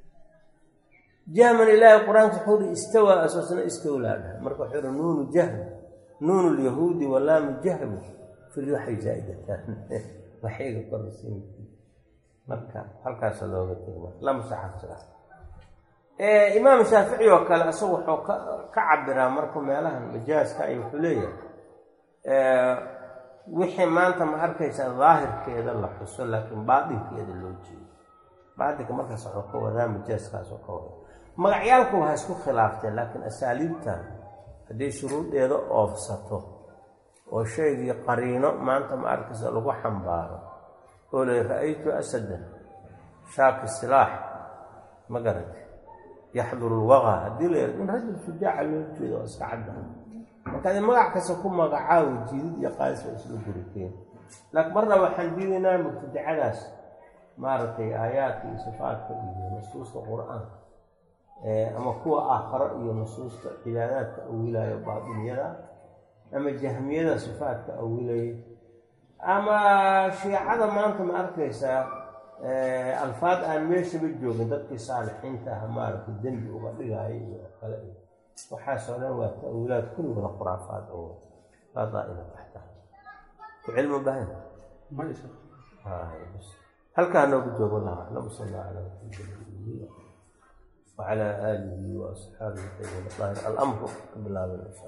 jahman ilaahay qur-aanka wuxuu hi istawaa asoosna istowlaa dhaha. marka wuxuu hi nuunu jahm nuunu lyahuudi walaamu jahmi fi lwaxyi zaa'idatan waxayga korsiin. marka halkaasa looga tegma lama saxabsada. imaam shaafici oo kale isagu wuxuu ka cabiraa marka meelahan majaaska ay wuxuu leeyahay wixii maanta ma arkaysaa daahirkeeda la xuso laakiin baatinkeeda loo jeedo. baatinka markaas wuxuu ka wadaa majaaskaas oo ka wada. magacyaalku waxay isku khilaafteen laakiin asaaliibtan hadday shuruudeeda oofsato oo shaygii qariino maanta ma arkaysa lagu xambaaro oo le ra'aytu asadan shaaki silaax ma garate yaxduru lwaqa haddii la yidhahdo in rajul shujaaca loo jeedo oo iska cadda marka adi magac kasta ku magacaawo jiidid iyo qaadis waa isla guriteen laakiin marna waxaan diidaynaa mubtadicadaas maaragtay aayaadka iyo sifaadka iyo nusuusta qur-aanka ama kuwa aakharo iyo nusuusta cibaadaadka awilayo baatiniyada ama jahmiyada sifaadka awilaya ama shiicada maanta ma arkaysaa alfaad aan meeshaba joogin dadkii saalixiinta ah maaragtay dembi uga dhigaayo iyo kale iyo waxaasoo dhan waa ta'wiilaad kulligooda khuraafaad oo laa daa'ila taxta ku cilmi bahan halkaa noogu joogo laha aclam sal allah calaa muxamad وعلى آله وأصحابه الطيبين الطاهرين الأمر بالله